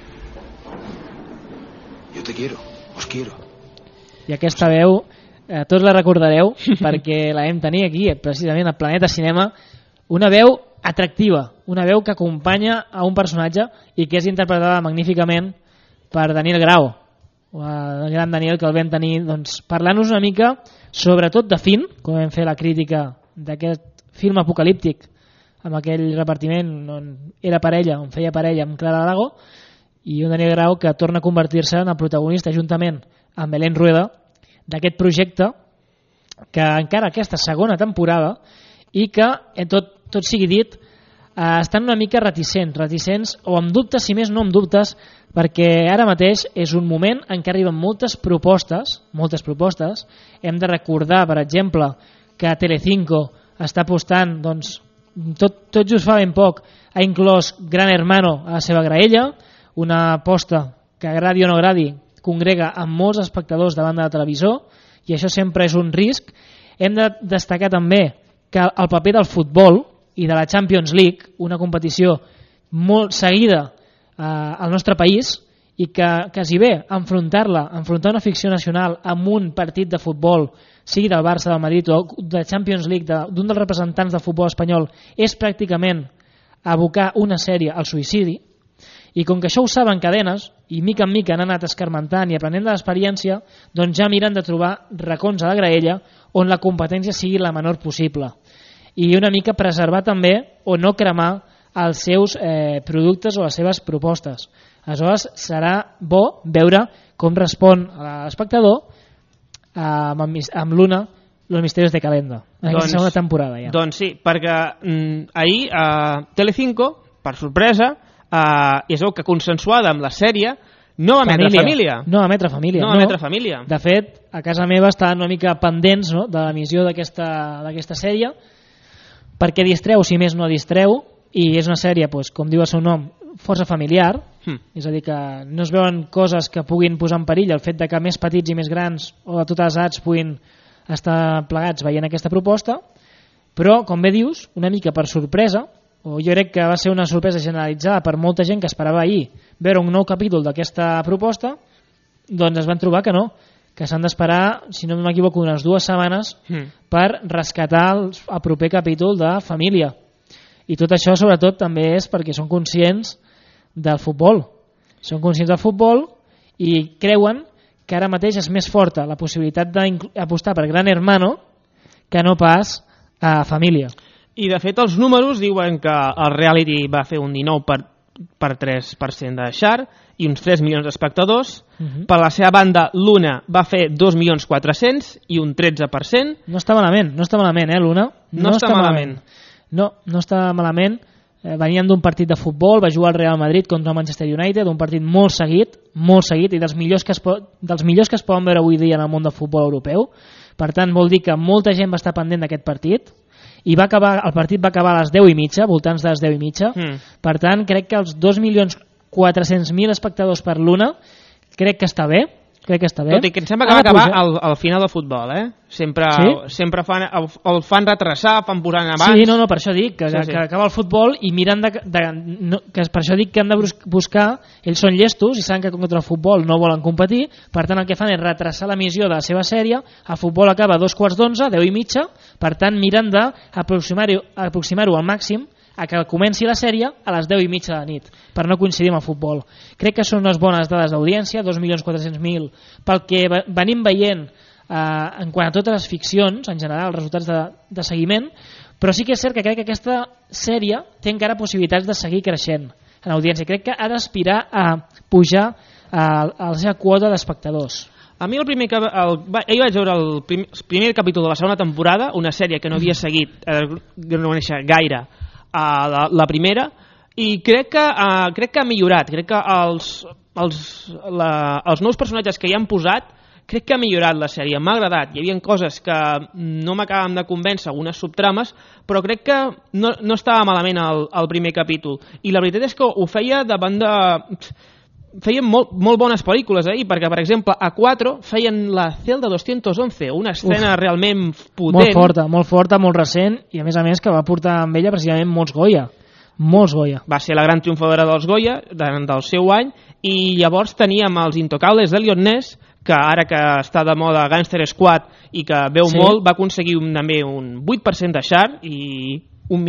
Jo te quiero, os quiero. I aquesta veu, tots la recordareu, perquè la vam tenir aquí, precisament al Planeta Cinema, una veu atractiva, una veu que acompanya a un personatge i que és interpretada magníficament per Daniel Grau, el gran Daniel, que el vam tenir doncs, parlant-nos una mica, sobretot de Finn, com vam fer la crítica d'aquest film apocalíptic, amb aquell repartiment on era parella, on feia parella amb Clara Lago, i un Daniel Grau que torna a convertir-se en el protagonista juntament amb Belén Rueda d'aquest projecte que encara aquesta segona temporada i que, tot sigui dit, estan una mica reticents o amb dubtes, si més no amb dubtes, perquè ara mateix és un moment en què arriben moltes propostes. Hem de recordar, per exemple, que Telecinco està apostant, doncs, tot just fa ben poc, ha inclòs Gran Hermano a la seva graella, una aposta que agradi o no agradi congrega amb molts espectadors davant de la televisor, i això sempre és un risc. Hem de destacar també que el paper del futbol i de la Champions League, una competició molt seguida al nostre país, i que quasi bé enfrontar una ficció nacional amb un partit de futbol, sigui del Barça, del Madrid o de Champions League, d'un dels representants del futbol espanyol, és pràcticament abocar una sèrie al suïcidi. I com que això ho saben cadenes, i mica en mica han anat escarmentant i aprenent de l'experiència, doncs ja miren de trobar racons a la graella on la competència sigui la menor possible. I una mica preservar també o no cremar els seus productes o les seves propostes. Aleshores serà bo veure com respon l'espectador amb l'una Los Misterios de Calenda, en aquesta segona temporada ja. Doncs sí, perquè ahir a Telecinco, per sorpresa, és que consensuada amb la sèrie no va emetre Família. No va emetre Família. De fet, a casa meva estan una mica pendents, no?, de l'emissió d'aquesta sèrie, perquè distreu, si més no distreu, i és una sèrie, doncs, com diu el seu nom, força familiar, és a dir, que no es veuen coses que puguin posar en perill el fet de que més petits i més grans o de totes les edats puguin estar plegats veient aquesta proposta, però, com bé dius, una mica per sorpresa, o jo crec que va ser una sorpresa generalitzada per molta gent que esperava ahir veure un nou capítol d'aquesta proposta, doncs es van trobar que no, que s'han d'esperar, si no m'equivoco, unes 2 setmanes per rescatar el proper capítol de Família. I tot això, sobretot, també és perquè són conscients del futbol. Són conscients del futbol i creuen que ara mateix és més forta la possibilitat d'apostar per Gran Hermano que no pas a Família. I de fet els números diuen que el reality va fer un 19,3% de share i uns 3 milions d'espectadors. Per la seva banda, l'Una va fer 2.400.000 i un 13%. No està malament, l'Una. No està malament. No està malament. Venien d'un partit de futbol, va jugar al Real Madrid contra el Manchester United, un partit molt seguit i dels millors que es poden veure avui dia en el món del futbol europeu. Per tant, vol dir que molta gent va estar pendent d'aquest partit i el partit va acabar a les 10:30, voltants de les 10:30. Per tant, crec que els 2.400.000 espectadors per l'Una crec que està bé. Tot i que em sembla que va acabar al final del futbol, Sempre el fan retrasar, fan posar en abans. Sí, no, per això dic que acaba el futbol i miren que per això dic que han de buscar, ells són llestos i saben que contra el futbol no volen competir, per tant el que fan és retrasar l'emissió de la seva sèrie, el futbol acaba a 11:15, 10:30, per tant miren d'aproximar-ho al màxim a que comenci la sèrie a les 10:30 de la nit, per no coincidir amb el futbol. Crec que són unes bones dades d'audiència, 2.400.000 pel que venim veient en quant a totes les ficcions, en general, els resultats de seguiment, però sí que és cert que crec que aquesta sèrie té encara possibilitats de seguir creixent en audiència. Crec que ha d'aspirar a pujar a la seva quota d'espectadors. A mi ahir vaig veure el primer capítol de la segona temporada, una sèrie que no havia seguit gaire la primera, i crec que ha millorat. Crec que els nous personatges que hi han posat, crec que ha millorat la sèrie, m'ha agradat. Hi havia coses que no m'acaben de convèncer, algunes subtrames, però crec que no estava malament el primer capítol. I la veritat és que ho feia davant de... Feien molt bones pel·lícules ahir, perquè, per exemple, a 4 feien la Celda 211, una escena realment potent. Molt forta, molt recent, i a més que va portar amb ella precisament molts Goya. Va ser la gran triomfadora dels Goya del seu any, i llavors teníem els Intocables d'Eliot Ness, que ara que està de moda Gangster Squad i que veu molt, va aconseguir també un 8% de share i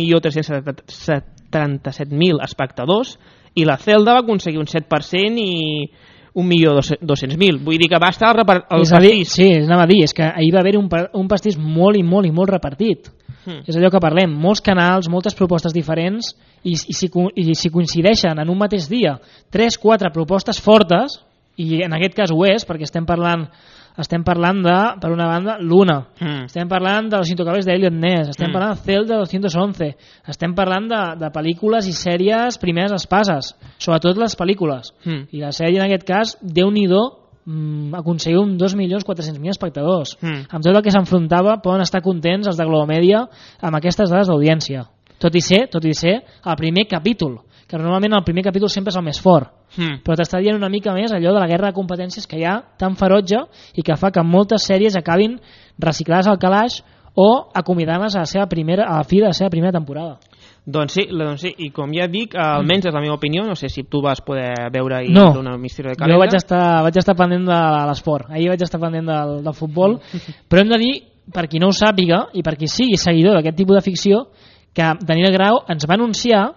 1.377.000 espectadors, i la Celda va aconseguir un 7% i 1.200.000. Vull dir que va estar el pastís. Sí, anava a dir, és que ahir va haver un pastís molt repartit. És allò que parlem, molts canals, moltes propostes diferents, i si coincideixen en un mateix dia 3-4 propostes fortes, i en aquest cas ho és, perquè estem parlant de, per una banda, l'Una, estem parlant de Los Intocables d'Eliot Ness, estem parlant de Celda 211, estem parlant de pel·lícules i sèries primeres espases, sobretot les pel·lícules, i la sèrie en aquest cas, Déu-n'hi-do, aconseguir 2.400.000 espectadors. Amb tot el que s'enfrontava, poden estar contents els de Globomèdia amb aquestes dades d'audiència, tot i ser el primer capítol, que normalment el primer capítol sempre és el més fort, però t'està dient una mica més allò de la guerra de competències que hi ha tan ferotge i que fa que moltes sèries acabin reciclades al calaix o acomiadant-les a la fi de la seva primera temporada. Doncs sí, i com ja dic, almenys és la meva opinió, no sé si tu vas poder veure ahir una Misteri de Calenda. Jo vaig estar pendent de l'esport, ahir vaig estar pendent del futbol, però hem de dir, per qui no ho sàpiga i per qui sigui seguidor d'aquest tipus de ficció, que Daniel Grau es va anunciar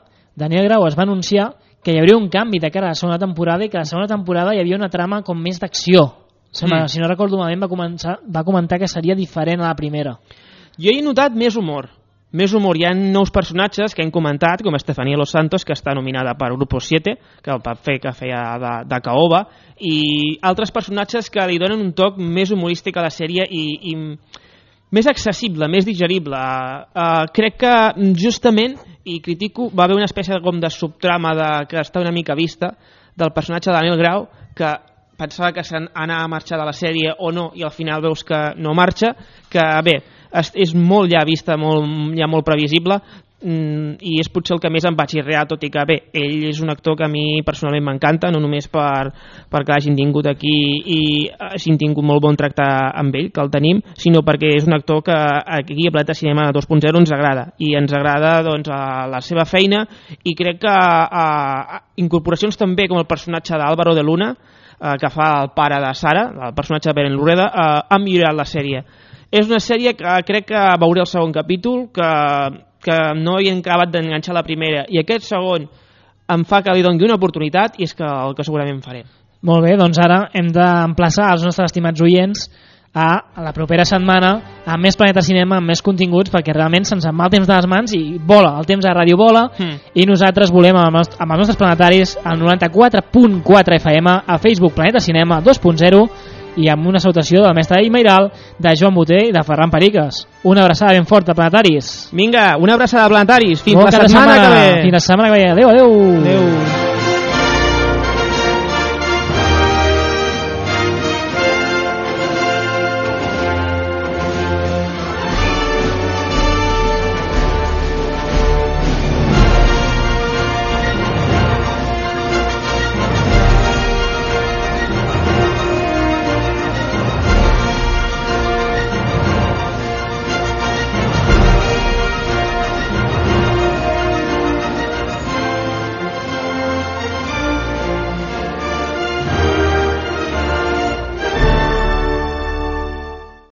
que hi hauria un canvi de cara a la segona temporada i que a la segona temporada hi havia una trama com més d'acció. Si no recordo malament va comentar que seria diferent a la primera. Jo he notat més humor. Hi ha nous personatges que hem comentat, com Estefanía Los Santos, que està nominada per Grupo 7, que el paper que feia de Caoba, i altres personatges que li donen un toc més humorístic a la sèrie i més accessible, més digerible. Crec que justament, i critico, va haver una espècie com de subtrama que està una mica vista del personatge de Daniel Grau, que pensava que s'anava a marxar de la sèrie o no, i al final veus que no marxa, que bé, és molt ja vista, molt previsible, i és potser el que més em va xirrear, tot i que bé, ell és un actor que a mi personalment m'encanta, no només perquè l'hagin tingut aquí i hagin tingut molt bon tracte amb ell, que el tenim, sinó perquè és un actor que aquí a Planeta Cinema 2.0 ens agrada, i ens agrada doncs, la seva feina, i crec que incorporacions també com el personatge d'Álvaro de Luna, que fa el pare de Sara, el personatge de Beren Lurreda, han millorat la sèrie. És una sèrie que crec que veuré el segon capítol, que no havien acabat d'enganxar la primera, i aquest segon em fa que li doni una oportunitat, i és el que segurament faré. Molt bé, doncs ara hem d'emplaçar els nostres estimats oients a la propera setmana amb més Planeta Cinema, amb més continguts, perquè realment se'ns en va el temps de les mans i vola, el temps de ràdio vola, i nosaltres volem amb els nostres planetaris al 94.4 FM, a Facebook Planeta Cinema 2.0, i amb una salutació del mestre Imairal, de Joan Boter i de Ferran Periques. Una abraçada ben forta, planetaris. Vinga, una abraçada, planetaris. Fins la setmana que ve. Fins la setmana que ve. Adéu.